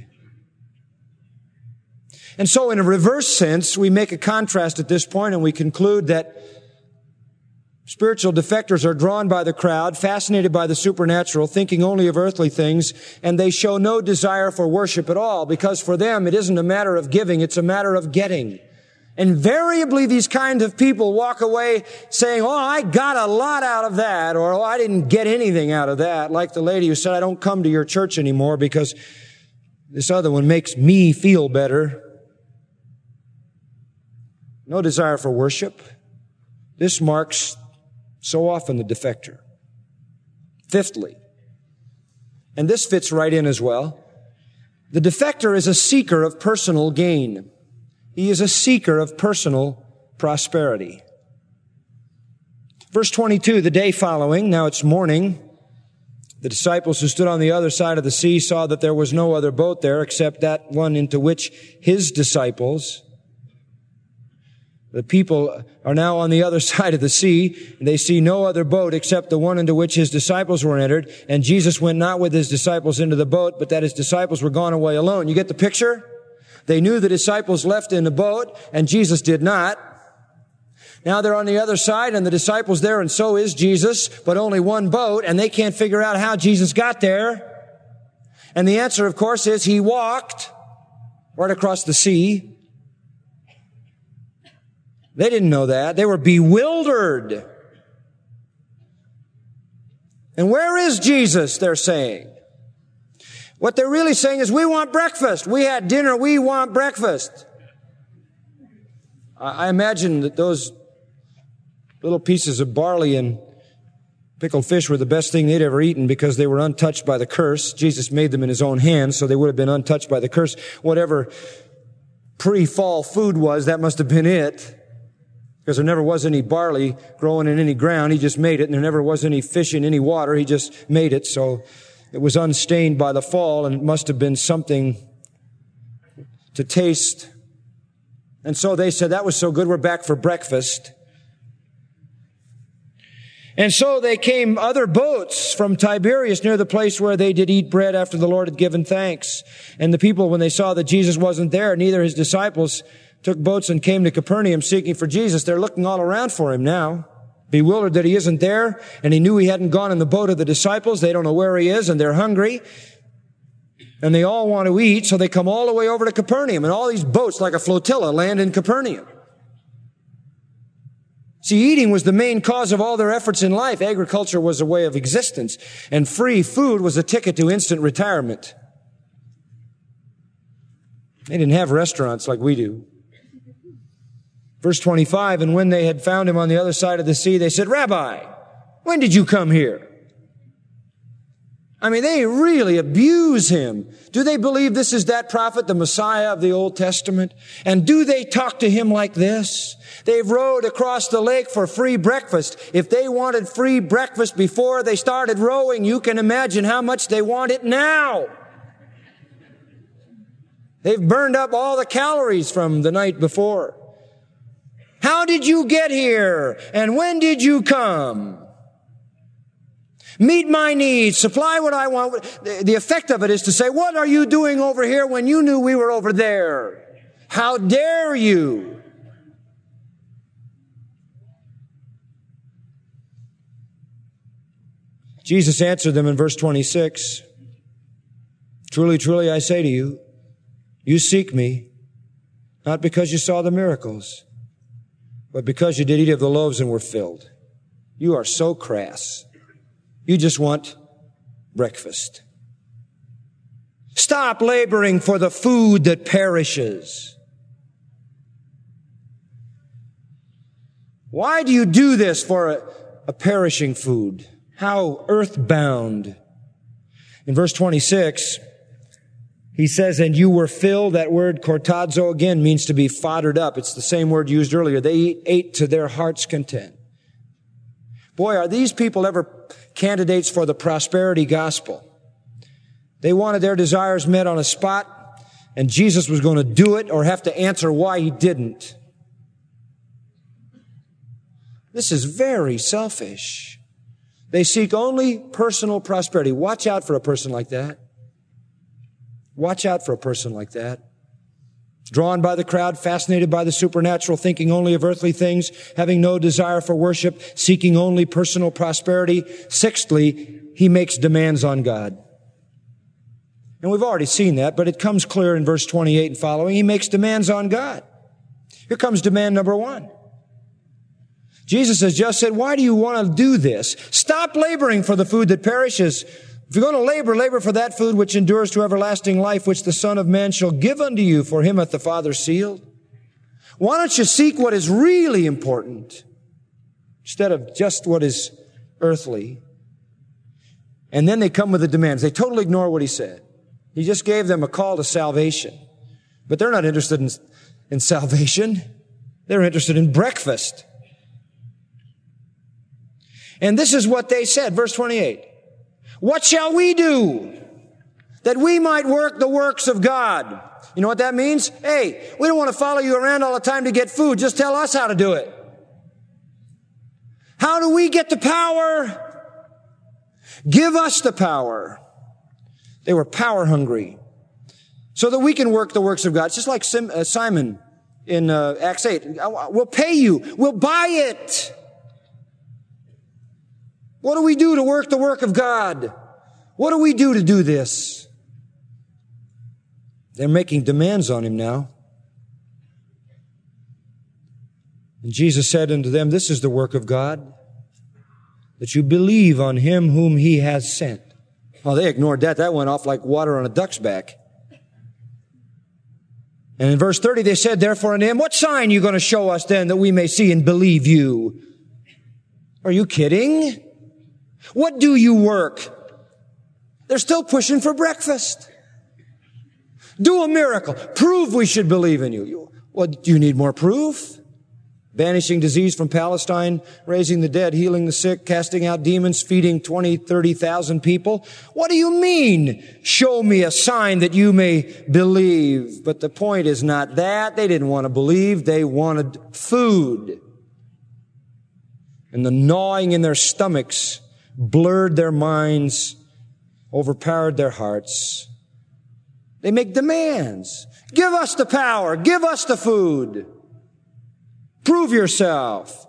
[SPEAKER 2] And so in a reverse sense, we make a contrast at this point and we conclude that spiritual defectors are drawn by the crowd, fascinated by the supernatural, thinking only of earthly things, and they show no desire for worship at all, because for them it isn't a matter of giving, it's a matter of getting. Invariably, these kind of people walk away saying, oh, I got a lot out of that, or oh, I didn't get anything out of that, like the lady who said, I don't come to your church anymore because this other one makes me feel better. No desire for worship. This marks so often the defector. Fifthly, and this fits right in as well, the defector is a seeker of personal gain. He is a seeker of personal prosperity. Verse twenty-two, the day following, now it's morning, the disciples who stood on the other side of the sea saw that there was no other boat there except that one into which his disciples, the people are now on the other side of the sea, and they see no other boat except the one into which his disciples were entered, and Jesus went not with his disciples into the boat, but that his disciples were gone away alone. You get the picture? They knew the disciples left in the boat, and Jesus did not. Now they're on the other side, and the disciples there, and so is Jesus, but only one boat, and they can't figure out how Jesus got there. And the answer, of course, is he walked right across the sea. They didn't know that. They were bewildered. And where is Jesus, they're saying? What they're really saying is, we want breakfast. We had dinner. We want breakfast. I imagine that those little pieces of barley and pickled fish were the best thing they'd ever eaten, because they were untouched by the curse. Jesus made them in his own hands, so they would have been untouched by the curse. Whatever pre-fall food was, that must have been it. Because there never was any barley growing in any ground. He just made it. And there never was any fish in any water. He just made it. So it was unstained by the fall, and it must have been something to taste. And so they said, that was so good, we're back for breakfast. And so they came other boats from Tiberias near the place where they did eat bread after the Lord had given thanks. And the people, when they saw that Jesus wasn't there, neither his disciples, took boats and came to Capernaum seeking for Jesus. They're looking all around for him now, bewildered that he isn't there, and he knew he hadn't gone in the boat of the disciples. They don't know where he is, and they're hungry, and they all want to eat, so they come all the way over to Capernaum, and all these boats, like a flotilla, land in Capernaum. See, eating was the main cause of all their efforts in life. Agriculture was a way of existence, and free food was a ticket to instant retirement. They didn't have restaurants like we do. Verse twenty-five, and when they had found him on the other side of the sea, they said, Rabbi, when did you come here? I mean, they really abuse him. Do they believe this is that prophet, the Messiah of the Old Testament? And do they talk to him like this? They've rowed across the lake for free breakfast. If they wanted free breakfast before they started rowing, you can imagine how much they want it now. They've burned up all the calories from the night before. How did you get here? And when did you come? Meet my needs, supply what I want. The effect of it is to say, what are you doing over here when you knew we were over there? How dare you? Jesus answered them in verse twenty-six. Truly, truly, I say to you, you seek me, not because you saw the miracles, but because you did eat of the loaves and were filled. You are so crass. You just want breakfast. Stop laboring for the food that perishes. Why do you do this for a, a perishing food? How earthbound. In verse twenty-six, he says, and you were filled. That word kortazo again means to be foddered up. It's the same word used earlier. They ate to their heart's content. Boy, are these people ever candidates for the prosperity gospel. They wanted their desires met on a spot, and Jesus was going to do it or have to answer why he didn't. This is very selfish. They seek only personal prosperity. Watch out for a person like that. Watch out for a person like that. Drawn by the crowd, fascinated by the supernatural, thinking only of earthly things, having no desire for worship, seeking only personal prosperity. Sixthly, he makes demands on God. And we've already seen that, but it comes clear in verse twenty-eight and following. He makes demands on God. Here comes demand number one. Jesus has just said, why do you want to do this? Stop laboring for the food that perishes. If you're going to labor, labor for that food which endures to everlasting life, which the Son of Man shall give unto you, for him hath the Father sealed. Why don't you seek what is really important instead of just what is earthly? And then they come with the demands. They totally ignore what he said. He just gave them a call to salvation. But they're not interested in, in salvation. They're interested in breakfast. And this is what they said, verse twenty-eight. What shall we do that we might work the works of God? You know what that means? Hey, we don't want to follow you around all the time to get food. Just tell us how to do it. How do we get the power? Give us the power. They were power hungry so that we can work the works of God. It's just like Simon in uh, Acts eight. We'll pay you. We'll buy it. What do we do to work the work of God? What do we do to do this? They're making demands on him now. And Jesus said unto them, this is the work of God, that you believe on him whom he has sent. Oh, they ignored that. That went off like water on a duck's back. And in verse thirty, they said, therefore unto him, what sign are you going to show us then that we may see and believe you? Are you kidding? What do you work? They're still pushing for breakfast. Do a miracle. Prove we should believe in you. What, do you need more proof? Banishing disease from Palestine, raising the dead, healing the sick, casting out demons, feeding twenty, thirty thousand people. What do you mean? Show me a sign that you may believe. But the point is not that. They didn't want to believe. They wanted food. And the gnawing in their stomachs blurred their minds, overpowered their hearts. They make demands. Give us the power. Give us the food. Prove yourself.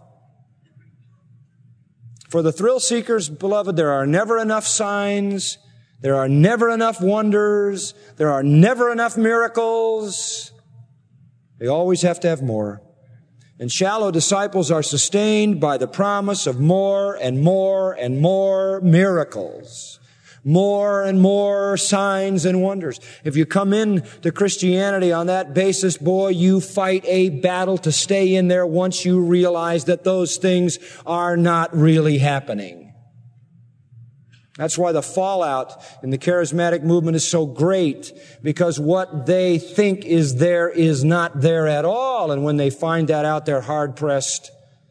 [SPEAKER 2] For the thrill seekers, beloved, there are never enough signs. There are never enough wonders. There are never enough miracles. They always have to have more. And shallow disciples are sustained by the promise of more and more and more miracles. More and more signs and wonders. If you come in to Christianity on that basis, boy, you fight a battle to stay in there once you realize that those things are not really happening. That's why the fallout in the charismatic movement is so great, because what they think is there is not there at all. And when they find that out, they're hard-pressed.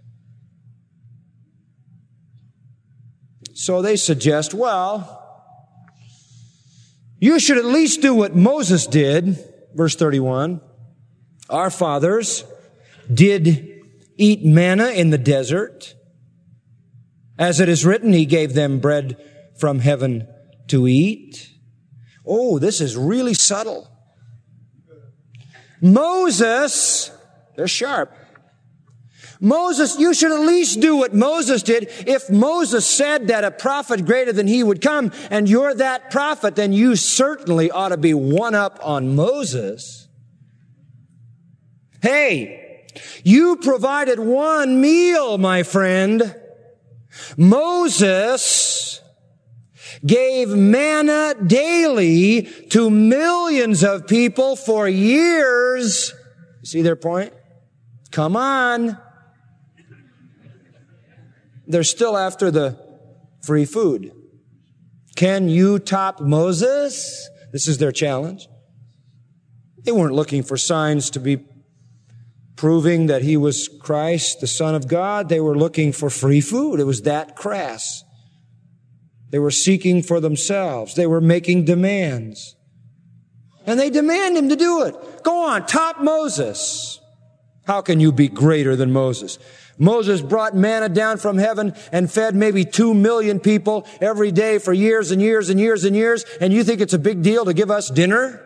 [SPEAKER 2] So they suggest, well, you should at least do what Moses did. verse thirty-one, our fathers did eat manna in the desert. As it is written, He gave them bread from heaven to eat. Oh, this is really subtle. Moses, they're sharp. Moses, you should at least do what Moses did. If Moses said that a prophet greater than he would come, and you're that prophet, then you certainly ought to be one up on Moses. Hey, you provided one meal, my friend. Moses gave manna daily to millions of people for years. You see their point? Come on. They're still after the free food. Can you top Moses? This is their challenge. They weren't looking for signs to be proving that he was Christ, the Son of God. They were looking for free food. It was that crass. They were seeking for themselves. They were making demands. And they demand him to do it. Go on, top Moses. How can you be greater than Moses? Moses brought manna down from heaven and fed maybe two million people every day for years and years and years and years, and you think it's a big deal to give us dinner?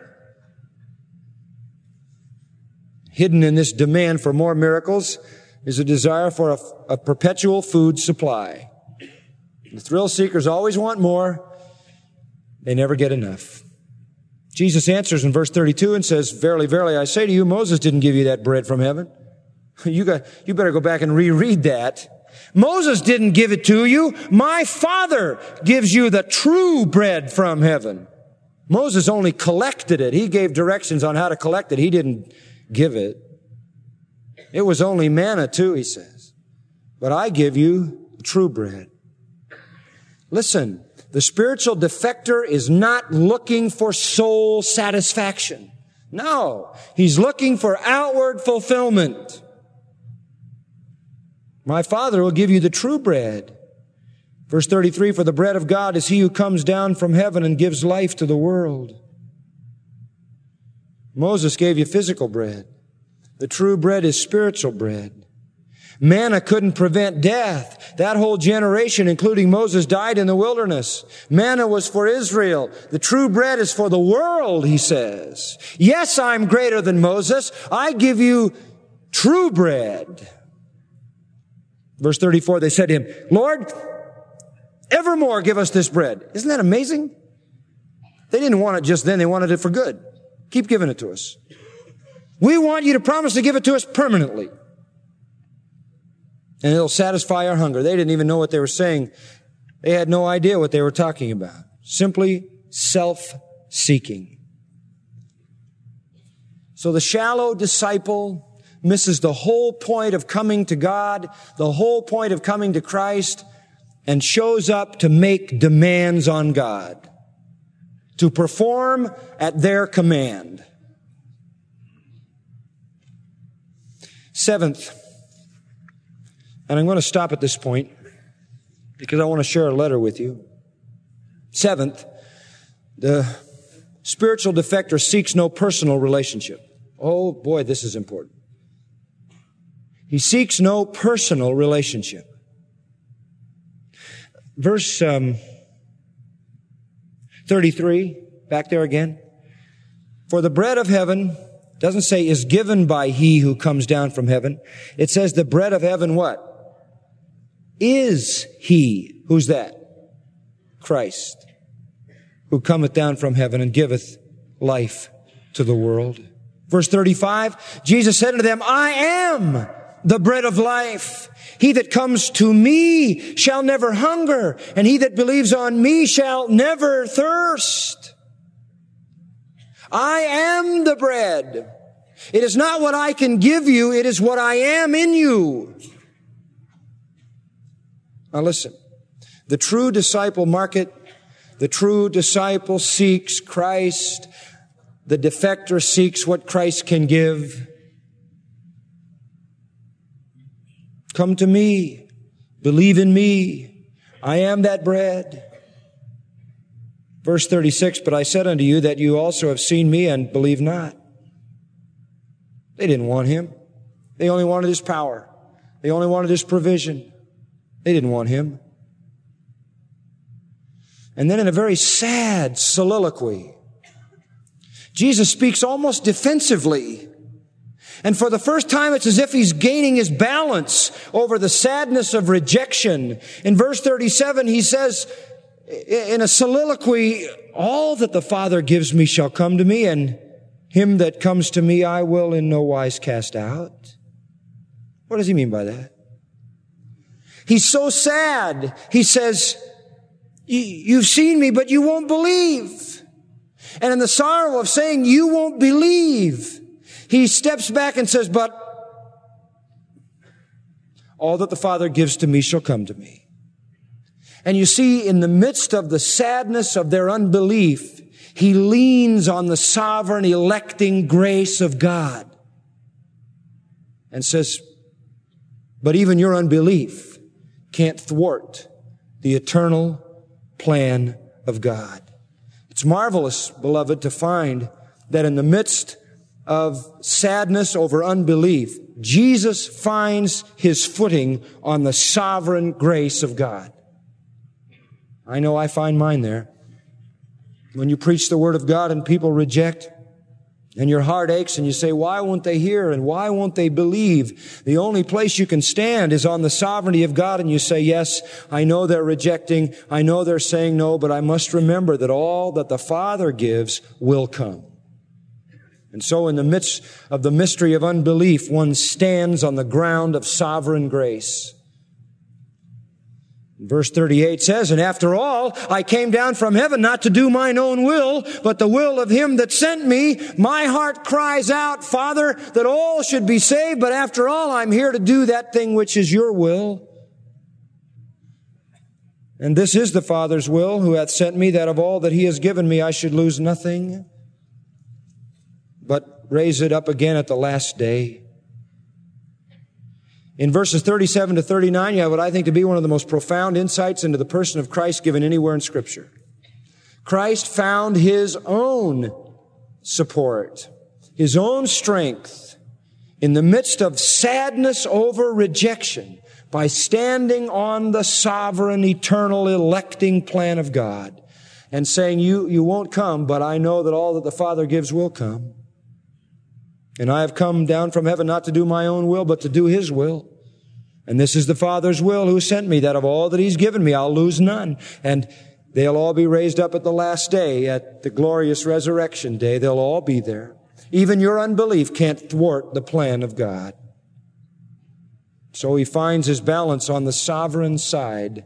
[SPEAKER 2] Hidden in this demand for more miracles is a desire for a, a perpetual food supply. The thrill seekers always want more. They never get enough. Jesus answers in verse thirty-two and says, verily, verily, I say to you, Moses didn't give you that bread from heaven. You got, you better go back and reread that. Moses didn't give it to you. My Father gives you the true bread from heaven. Moses only collected it. He gave directions on how to collect it. He didn't give it. It was only manna too, he says. But I give you the true bread. Listen, the spiritual defector is not looking for soul satisfaction. No, he's looking for outward fulfillment. My Father will give you the true bread. Verse thirty-three, for the bread of God is he who comes down from heaven and gives life to the world. Moses gave you physical bread. The true bread is spiritual bread. Manna couldn't prevent death. That whole generation, including Moses, died in the wilderness. Manna was for Israel. The true bread is for the world, he says. Yes, I'm greater than Moses. I give you true bread. Verse thirty-four, they said to him, Lord, evermore give us this bread. Isn't that amazing? They didn't want it just then. They wanted it for good. Keep giving it to us. We want you to promise to give it to us permanently. And it'll satisfy our hunger. They didn't even know what they were saying. They had no idea what they were talking about. Simply self-seeking. So the shallow disciple misses the whole point of coming to God, the whole point of coming to Christ, and shows up to make demands on God, to perform at their command. Seventh, and I'm going to stop at this point because I want to share a letter with you. Seventh, the spiritual defector seeks no personal relationship. Oh boy, this is important. He seeks no personal relationship. Verse um, thirty-three, back there again. For the bread of heaven, doesn't say is given by he who comes down from heaven. It says the bread of heaven what? Is he. Who's that? Christ, who cometh down from heaven and giveth life to the world. Verse thirty-five, Jesus said unto them, I am the bread of life. He that comes to me shall never hunger, and he that believes on me shall never thirst. I am the bread. It is not what I can give you, it is what I am in you. Now listen, the true disciple market, the true disciple seeks Christ. The defector seeks what Christ can give. Come to me. Believe in me. I am that bread. Verse thirty-six, but I said unto you that you also have seen me and believe not. They didn't want him. They only wanted his power. They only wanted his provision. They didn't want him. And then in a very sad soliloquy, Jesus speaks almost defensively. And for the first time, it's as if he's gaining his balance over the sadness of rejection. In verse thirty-seven, he says, in a soliloquy, all that the Father gives me shall come to me, and him that comes to me I will in no wise cast out. What does he mean by that? He's so sad. He says, you've seen me, but you won't believe. And in the sorrow of saying you won't believe, he steps back and says, but all that the Father gives to me shall come to me. And you see, in the midst of the sadness of their unbelief, he leans on the sovereign electing grace of God and says, but even your unbelief can't thwart the eternal plan of God. It's marvelous, beloved, to find that in the midst of sadness over unbelief, Jesus finds his footing on the sovereign grace of God. I know I find mine there. When you preach the Word of God and people reject, and your heart aches and you say, why won't they hear and why won't they believe? The only place you can stand is on the sovereignty of God, and you say, yes, I know they're rejecting, I know they're saying no, but I must remember that all that the Father gives will come. And so in the midst of the mystery of unbelief, one stands on the ground of sovereign grace. Verse thirty-eight says, and after all, I came down from heaven not to do mine own will, but the will of him that sent me. My heart cries out, Father, that all should be saved, but after all, I'm here to do that thing which is your will. And this is the Father's will, who hath sent me, that of all that he has given me I should lose nothing, but raise it up again at the last day. In verses thirty-seven to thirty-nine, you have what I think to be one of the most profound insights into the person of Christ given anywhere in Scripture. Christ found his own support, his own strength in the midst of sadness over rejection by standing on the sovereign, eternal, electing plan of God and saying, you, you won't come, but I know that all that the Father gives will come. And I have come down from heaven not to do my own will, but to do his will. And this is the Father's will who sent me, that of all that he's given me, I'll lose none. And they'll all be raised up at the last day, at the glorious resurrection day. They'll all be there. Even your unbelief can't thwart the plan of God. So he finds his balance on the sovereign side.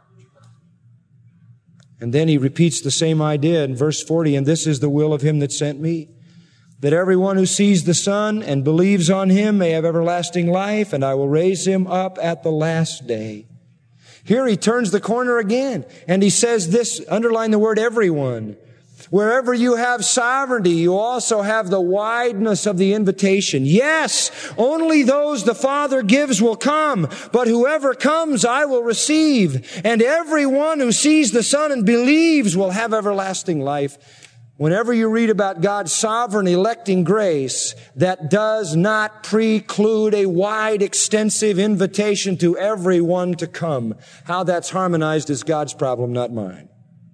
[SPEAKER 2] And then he repeats the same idea in verse forty, and this is the will of him that sent me, that everyone who sees the Son and believes on him may have everlasting life, and I will raise him up at the last day. Here he turns the corner again, and he says this, underline the word everyone. Wherever you have sovereignty, you also have the wideness of the invitation. Yes, only those the Father gives will come, but whoever comes I will receive, and everyone who sees the Son and believes will have everlasting life. Whenever you read about God's sovereign electing grace, that does not preclude a wide, extensive invitation to everyone to come. How that's harmonized is God's problem, not mine.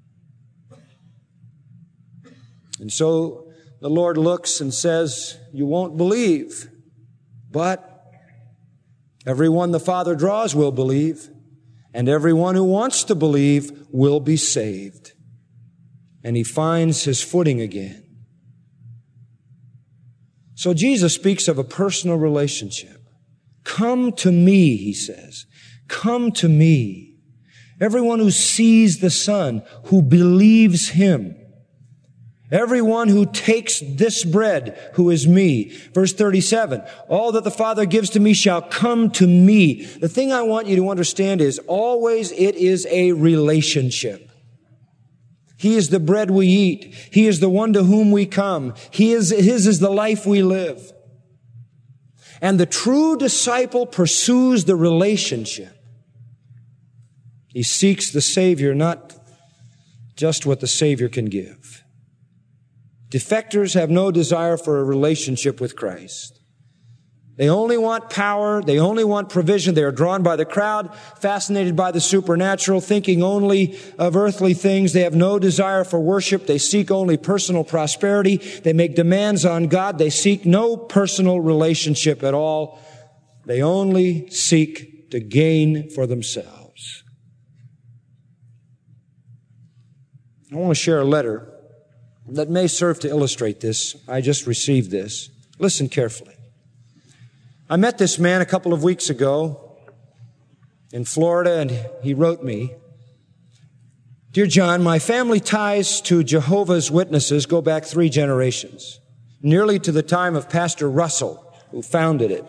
[SPEAKER 2] And so the Lord looks and says, you won't believe, but everyone the Father draws will believe, and everyone who wants to believe will be saved. And he finds his footing again. So Jesus speaks of a personal relationship. Come to me, he says. Come to me. Everyone who sees the Son, who believes him. Everyone who takes this bread, who is me. Verse thirty-seven, all that the Father gives to me shall come to me. The thing I want you to understand is always it is a relationship. He is the bread we eat. He is the one to whom we come. He is, his is the life we live. And the true disciple pursues the relationship. He seeks the Savior, not just what the Savior can give. Defectors have no desire for a relationship with Christ. They only want power. They only want provision. They are drawn by the crowd, fascinated by the supernatural, thinking only of earthly things. They have no desire for worship. They seek only personal prosperity. They make demands on God. They seek no personal relationship at all. They only seek to gain for themselves. I want to share a letter that may serve to illustrate this. I just received this. Listen carefully. I met this man a couple of weeks ago in Florida, and he wrote me, "Dear John, my family ties to Jehovah's Witnesses go back three generations, nearly to the time of Pastor Russell, who founded it.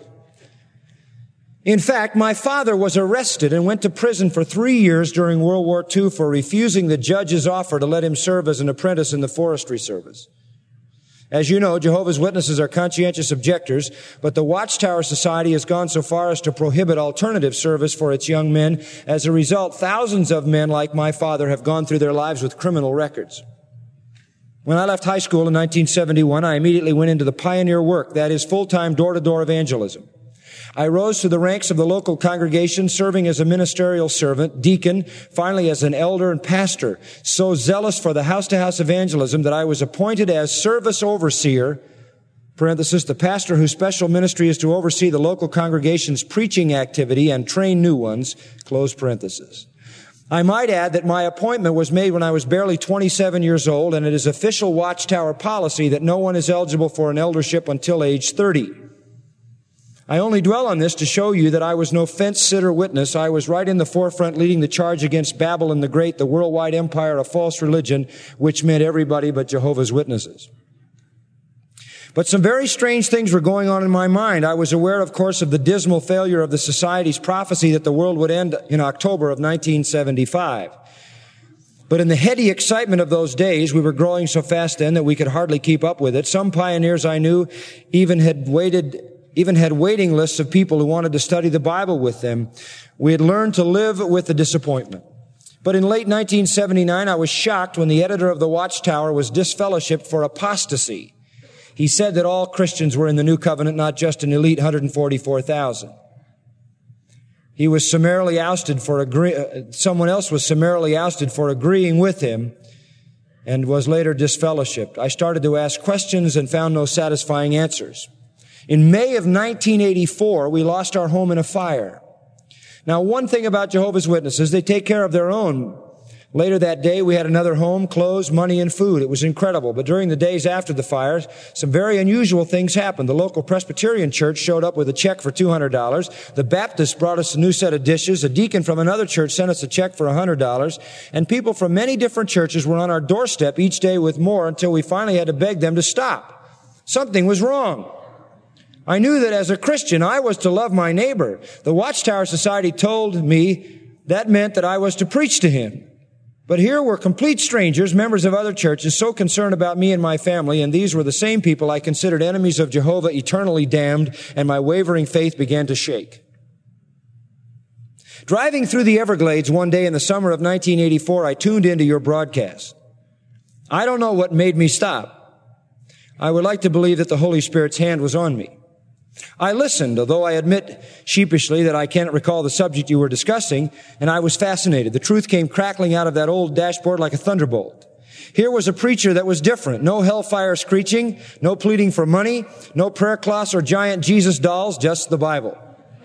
[SPEAKER 2] In fact, my father was arrested and went to prison for three years during World War Two for refusing the judge's offer to let him serve as an apprentice in the Forestry Service. As you know, Jehovah's Witnesses are conscientious objectors, but the Watchtower Society has gone so far as to prohibit alternative service for its young men. As a result, thousands of men like my father have gone through their lives with criminal records. When I left high school in nineteen seventy-one, I immediately went into the pioneer work, that is, full-time door-to-door evangelism. I rose to the ranks of the local congregation, serving as a ministerial servant, deacon, finally as an elder and pastor, so zealous for the house-to-house evangelism that I was appointed as service overseer, parenthesis, the pastor whose special ministry is to oversee the local congregation's preaching activity and train new ones, close parenthesis. I might add that my appointment was made when I was barely twenty-seven years old, and it is official Watchtower policy that no one is eligible for an eldership until age thirty. I only dwell on this to show you that I was no fence-sitter witness. I was right in the forefront leading the charge against Babylon the Great, the worldwide empire of false religion, which meant everybody but Jehovah's Witnesses. But some very strange things were going on in my mind. I was aware, of course, of the dismal failure of the Society's prophecy that the world would end in October of nineteen seventy-five. But in the heady excitement of those days, we were growing so fast then that we could hardly keep up with it. Some pioneers I knew even had waited even had waiting lists of people who wanted to study the Bible with them. We had learned to live with the disappointment. But in late nineteen seventy-nine, I was shocked when the editor of the Watchtower was disfellowshipped for apostasy. He said that all Christians were in the new covenant, not just an elite one hundred forty-four thousand. He was summarily ousted for agree, uh, someone else was summarily ousted for agreeing with him and was later disfellowshipped. I started to ask questions and found no satisfying answers. In May of nineteen eighty-four, we lost our home in a fire. Now, one thing about Jehovah's Witnesses, they take care of their own. Later that day, we had another home, clothes, money, and food. It was incredible. But during the days after the fires, some very unusual things happened. The local Presbyterian church showed up with a check for two hundred dollars. The Baptists brought us a new set of dishes. A deacon from another church sent us a check for one hundred dollars. And people from many different churches were on our doorstep each day with more until we finally had to beg them to stop. Something was wrong. I knew that as a Christian, I was to love my neighbor. The Watchtower Society told me that meant that I was to preach to him. But here were complete strangers, members of other churches, so concerned about me and my family, and these were the same people I considered enemies of Jehovah, eternally damned, and my wavering faith began to shake. Driving through the Everglades one day in the summer of nineteen eighty-four, I tuned into your broadcast. I don't know what made me stop. I would like to believe that the Holy Spirit's hand was on me. I listened, although I admit sheepishly that I can't recall the subject you were discussing, and I was fascinated. The truth came crackling out of that old dashboard like a thunderbolt. Here was a preacher that was different. No hellfire screeching, no pleading for money, no prayer cloths or giant Jesus dolls, just the Bible.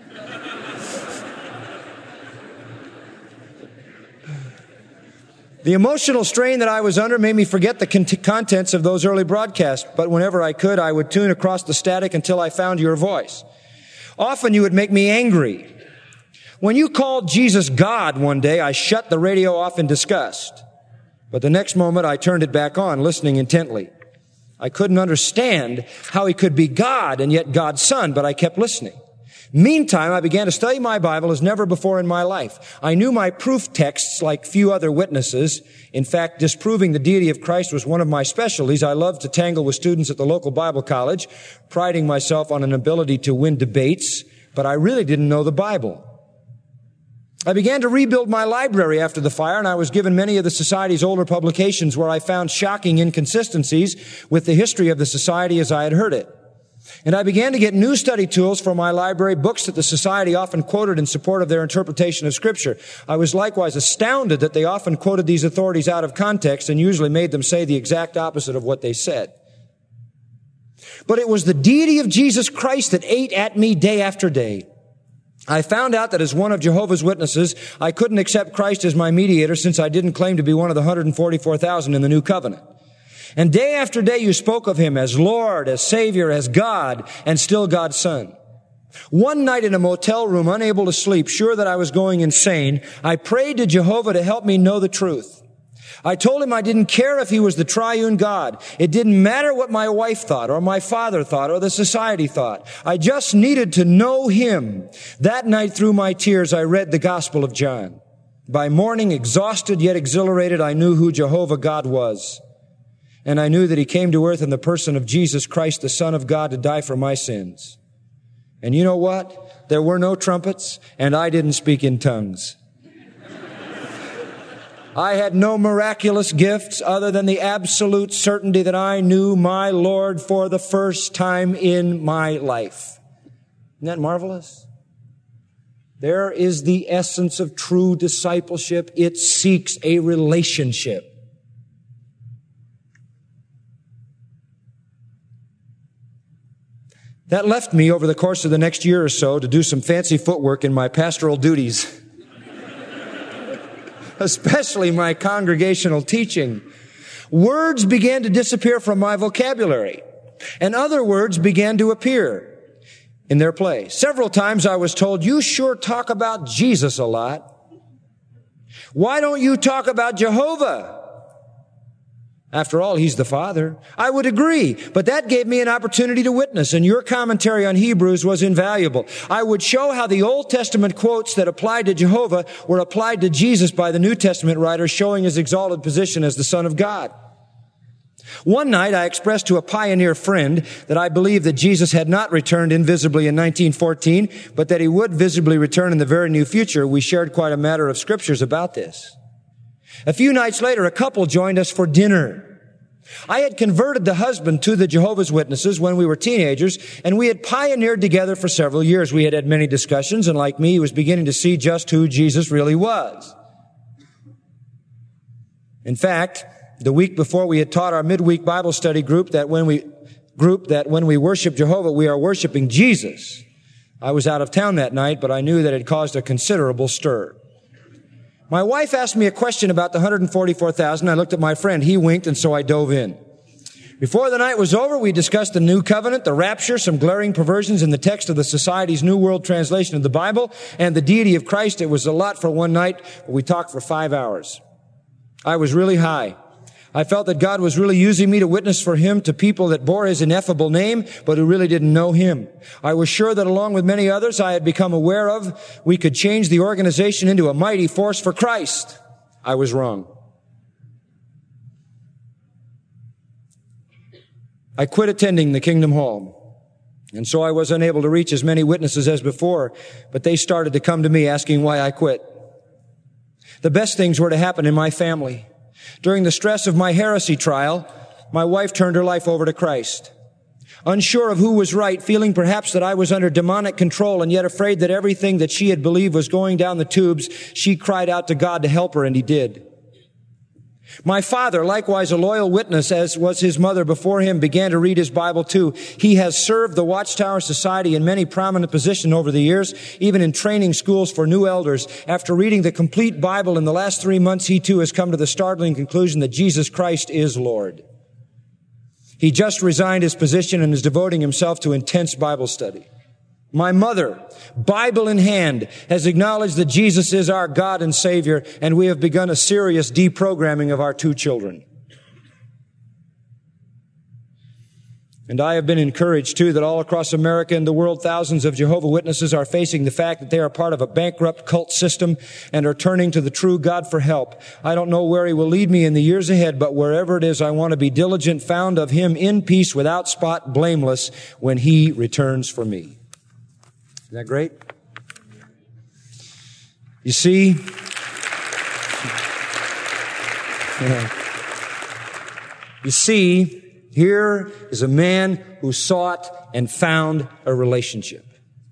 [SPEAKER 2] The emotional strain that I was under made me forget the cont- contents of those early broadcasts, but whenever I could, I would tune across the static until I found your voice. Often you would make me angry. When you called Jesus God one day, I shut the radio off in disgust. But the next moment, I turned it back on, listening intently. I couldn't understand how he could be God and yet God's Son, but I kept listening. Meantime, I began to study my Bible as never before in my life. I knew my proof texts like few other witnesses. In fact, disproving the deity of Christ was one of my specialties. I loved to tangle with students at the local Bible college, priding myself on an ability to win debates, but I really didn't know the Bible. I began to rebuild my library after the fire, and I was given many of the Society's older publications where I found shocking inconsistencies with the history of the Society as I had heard it. And I began to get new study tools for my library, books that the Society often quoted in support of their interpretation of Scripture. I was likewise astounded that they often quoted these authorities out of context and usually made them say the exact opposite of what they said. But it was the deity of Jesus Christ that ate at me day after day. I found out that as one of Jehovah's Witnesses, I couldn't accept Christ as my mediator since I didn't claim to be one of the one hundred forty-four thousand in the New Covenant. And day after day you spoke of Him as Lord, as Savior, as God, and still God's Son. One night in a motel room, unable to sleep, sure that I was going insane, I prayed to Jehovah to help me know the truth. I told Him I didn't care if He was the triune God. It didn't matter what my wife thought, or my father thought, or the society thought. I just needed to know Him. That night through my tears, I read the Gospel of John. By morning, exhausted yet exhilarated, I knew who Jehovah God was. And I knew that He came to earth in the person of Jesus Christ, the Son of God, to die for my sins. And you know what? There were no trumpets, and I didn't speak in tongues. I had no miraculous gifts other than the absolute certainty that I knew my Lord for the first time in my life. Isn't that marvelous? There is the essence of true discipleship. It seeks a relationship. That left me over the course of the next year or so to do some fancy footwork in my pastoral duties, especially my congregational teaching. Words began to disappear from my vocabulary, and other words began to appear in their place. Several times I was told, "You sure talk about Jesus a lot. Why don't you talk about Jehovah? After all, He's the Father." I would agree, but that gave me an opportunity to witness, and your commentary on Hebrews was invaluable. I would show how the Old Testament quotes that applied to Jehovah were applied to Jesus by the New Testament writers, showing His exalted position as the Son of God. One night I expressed to a pioneer friend that I believed that Jesus had not returned invisibly in nineteen fourteen, but that He would visibly return in the very near future. We shared quite a matter of scriptures about this. A few nights later, a couple joined us for dinner. I had converted the husband to the Jehovah's Witnesses when we were teenagers, and we had pioneered together for several years. We had had many discussions, and like me, he was beginning to see just who Jesus really was. In fact, the week before, we had taught our midweek Bible study group that when we group that when we worship Jehovah, we are worshiping Jesus. I was out of town that night, but I knew that it caused a considerable stir. My wife asked me a question about the one hundred forty-four thousand. I looked at my friend. He winked, and so I dove in. Before the night was over, we discussed the New Covenant, the rapture, some glaring perversions in the text of the Society's New World Translation of the Bible, and the deity of Christ. It was a lot for one night, but we talked for five hours. I was really high. I felt that God was really using me to witness for Him to people that bore His ineffable name, but who really didn't know Him. I was sure that along with many others I had become aware of, we could change the organization into a mighty force for Christ. I was wrong. I quit attending the Kingdom Hall, and so I was unable to reach as many witnesses as before, but they started to come to me asking why I quit. The best things were to happen in my family. During the stress of my heresy trial, my wife turned her life over to Christ. Unsure of who was right, feeling perhaps that I was under demonic control, and yet afraid that everything that she had believed was going down the tubes, she cried out to God to help her, and He did. My father, likewise a loyal witness, as was his mother before him, began to read his Bible too. He has served the Watchtower Society in many prominent positions over the years, even in training schools for new elders. After reading the complete Bible in the last three months, he too has come to the startling conclusion that Jesus Christ is Lord. He just resigned his position and is devoting himself to intense Bible study. My mother, Bible in hand, has acknowledged that Jesus is our God and Savior, and we have begun a serious deprogramming of our two children. And I have been encouraged, too, that all across America and the world, thousands of Jehovah's Witnesses are facing the fact that they are part of a bankrupt cult system and are turning to the true God for help. I don't know where He will lead me in the years ahead, but wherever it is, I want to be diligent, found of Him in peace, without spot, blameless, when He returns for me. Isn't that great? You see, you see, here is a man who sought and found a relationship.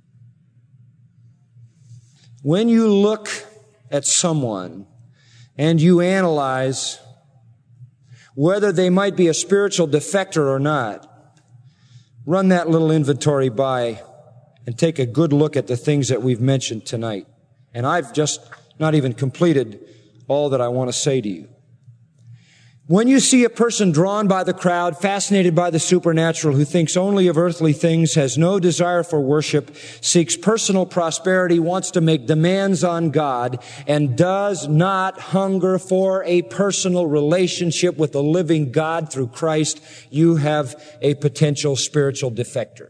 [SPEAKER 2] When you look at someone and you analyze whether they might be a spiritual defector or not, run that little inventory by and take a good look at the things that we've mentioned tonight. And I've just not even completed all that I want to say to you. When you see a person drawn by the crowd, fascinated by the supernatural, who thinks only of earthly things, has no desire for worship, seeks personal prosperity, wants to make demands on God, and does not hunger for a personal relationship with the living God through Christ, you have a potential spiritual defector.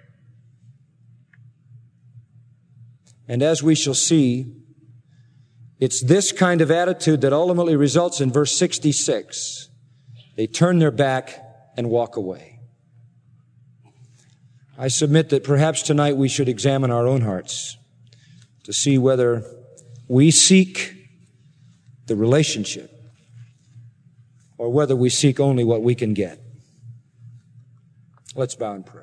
[SPEAKER 2] And as we shall see, it's this kind of attitude that ultimately results in verse sixty-six. They turn their back and walk away. I submit that perhaps tonight we should examine our own hearts to see whether we seek the relationship or whether we seek only what we can get. Let's bow in prayer.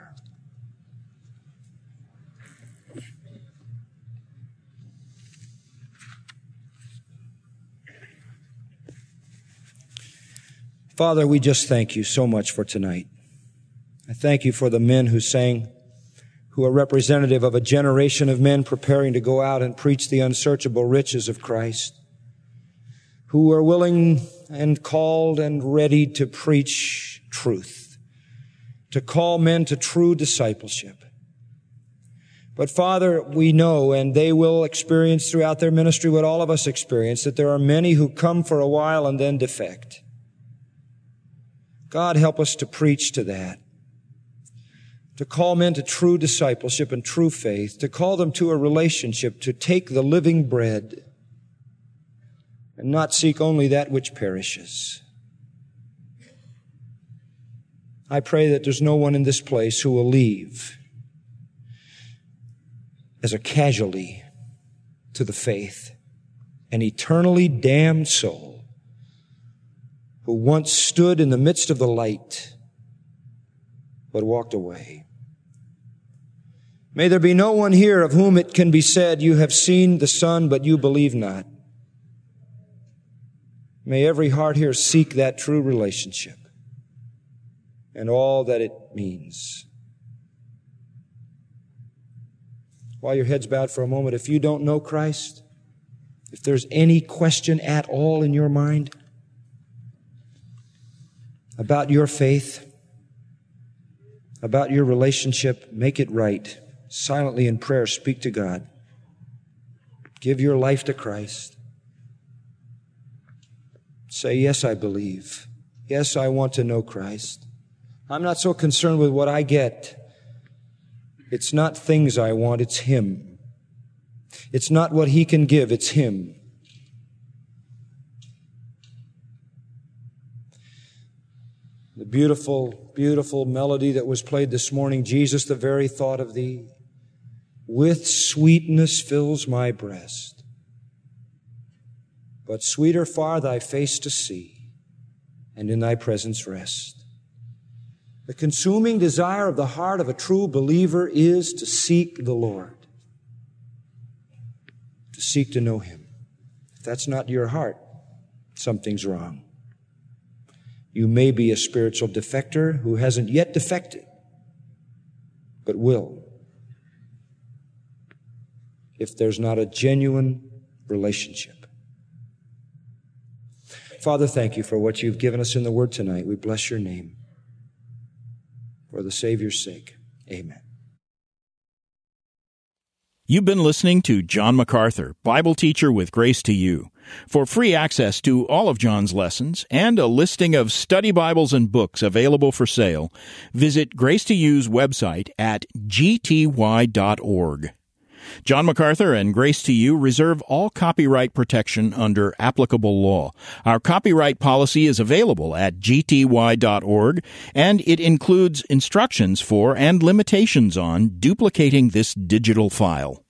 [SPEAKER 2] Father, we just thank you so much for tonight. I thank you for the men who sang, who are representative of a generation of men preparing to go out and preach the unsearchable riches of Christ, who are willing and called and ready to preach truth, to call men to true discipleship. But Father, we know, and they will experience throughout their ministry what all of us experience, that there are many who come for a while and then defect. God, help us to preach to that, to call men to true discipleship and true faith, to call them to a relationship, to take the living bread and not seek only that which perishes. I pray that there's no one in this place who will leave as a casualty to the faith, an eternally damned soul who once stood in the midst of the light, but walked away. May there be no one here of whom it can be said, you have seen the Son, but you believe not. May every heart here seek that true relationship and all that it means. While your head's bowed for a moment, if you don't know Christ, if there's any question at all in your mind about your faith, about your relationship, make it right. Silently in prayer, speak to God. Give your life to Christ. Say, yes, I believe. Yes, I want to know Christ. I'm not so concerned with what I get. It's not things I want, it's Him. It's not what He can give, it's Him. The beautiful, beautiful melody that was played this morning, Jesus, the very thought of Thee, with sweetness fills my breast. But sweeter far Thy face to see, and in Thy presence rest. The consuming desire of the heart of a true believer is to seek the Lord, to seek to know Him. If that's not your heart, something's wrong. You may be a spiritual defector who hasn't yet defected, but will, if there's not a genuine relationship. Father, thank you for what you've given us in the Word tonight. We bless your name. For the Savior's sake, amen.
[SPEAKER 1] You've been listening to John MacArthur, Bible teacher with Grace to You. For free access to all of John's lessons and a listing of study Bibles and books available for sale, visit Grace to You's website at g t y dot org. John MacArthur and Grace to You reserve all copyright protection under applicable law. Our copyright policy is available at g t y dot org, and it includes instructions for and limitations on duplicating this digital file.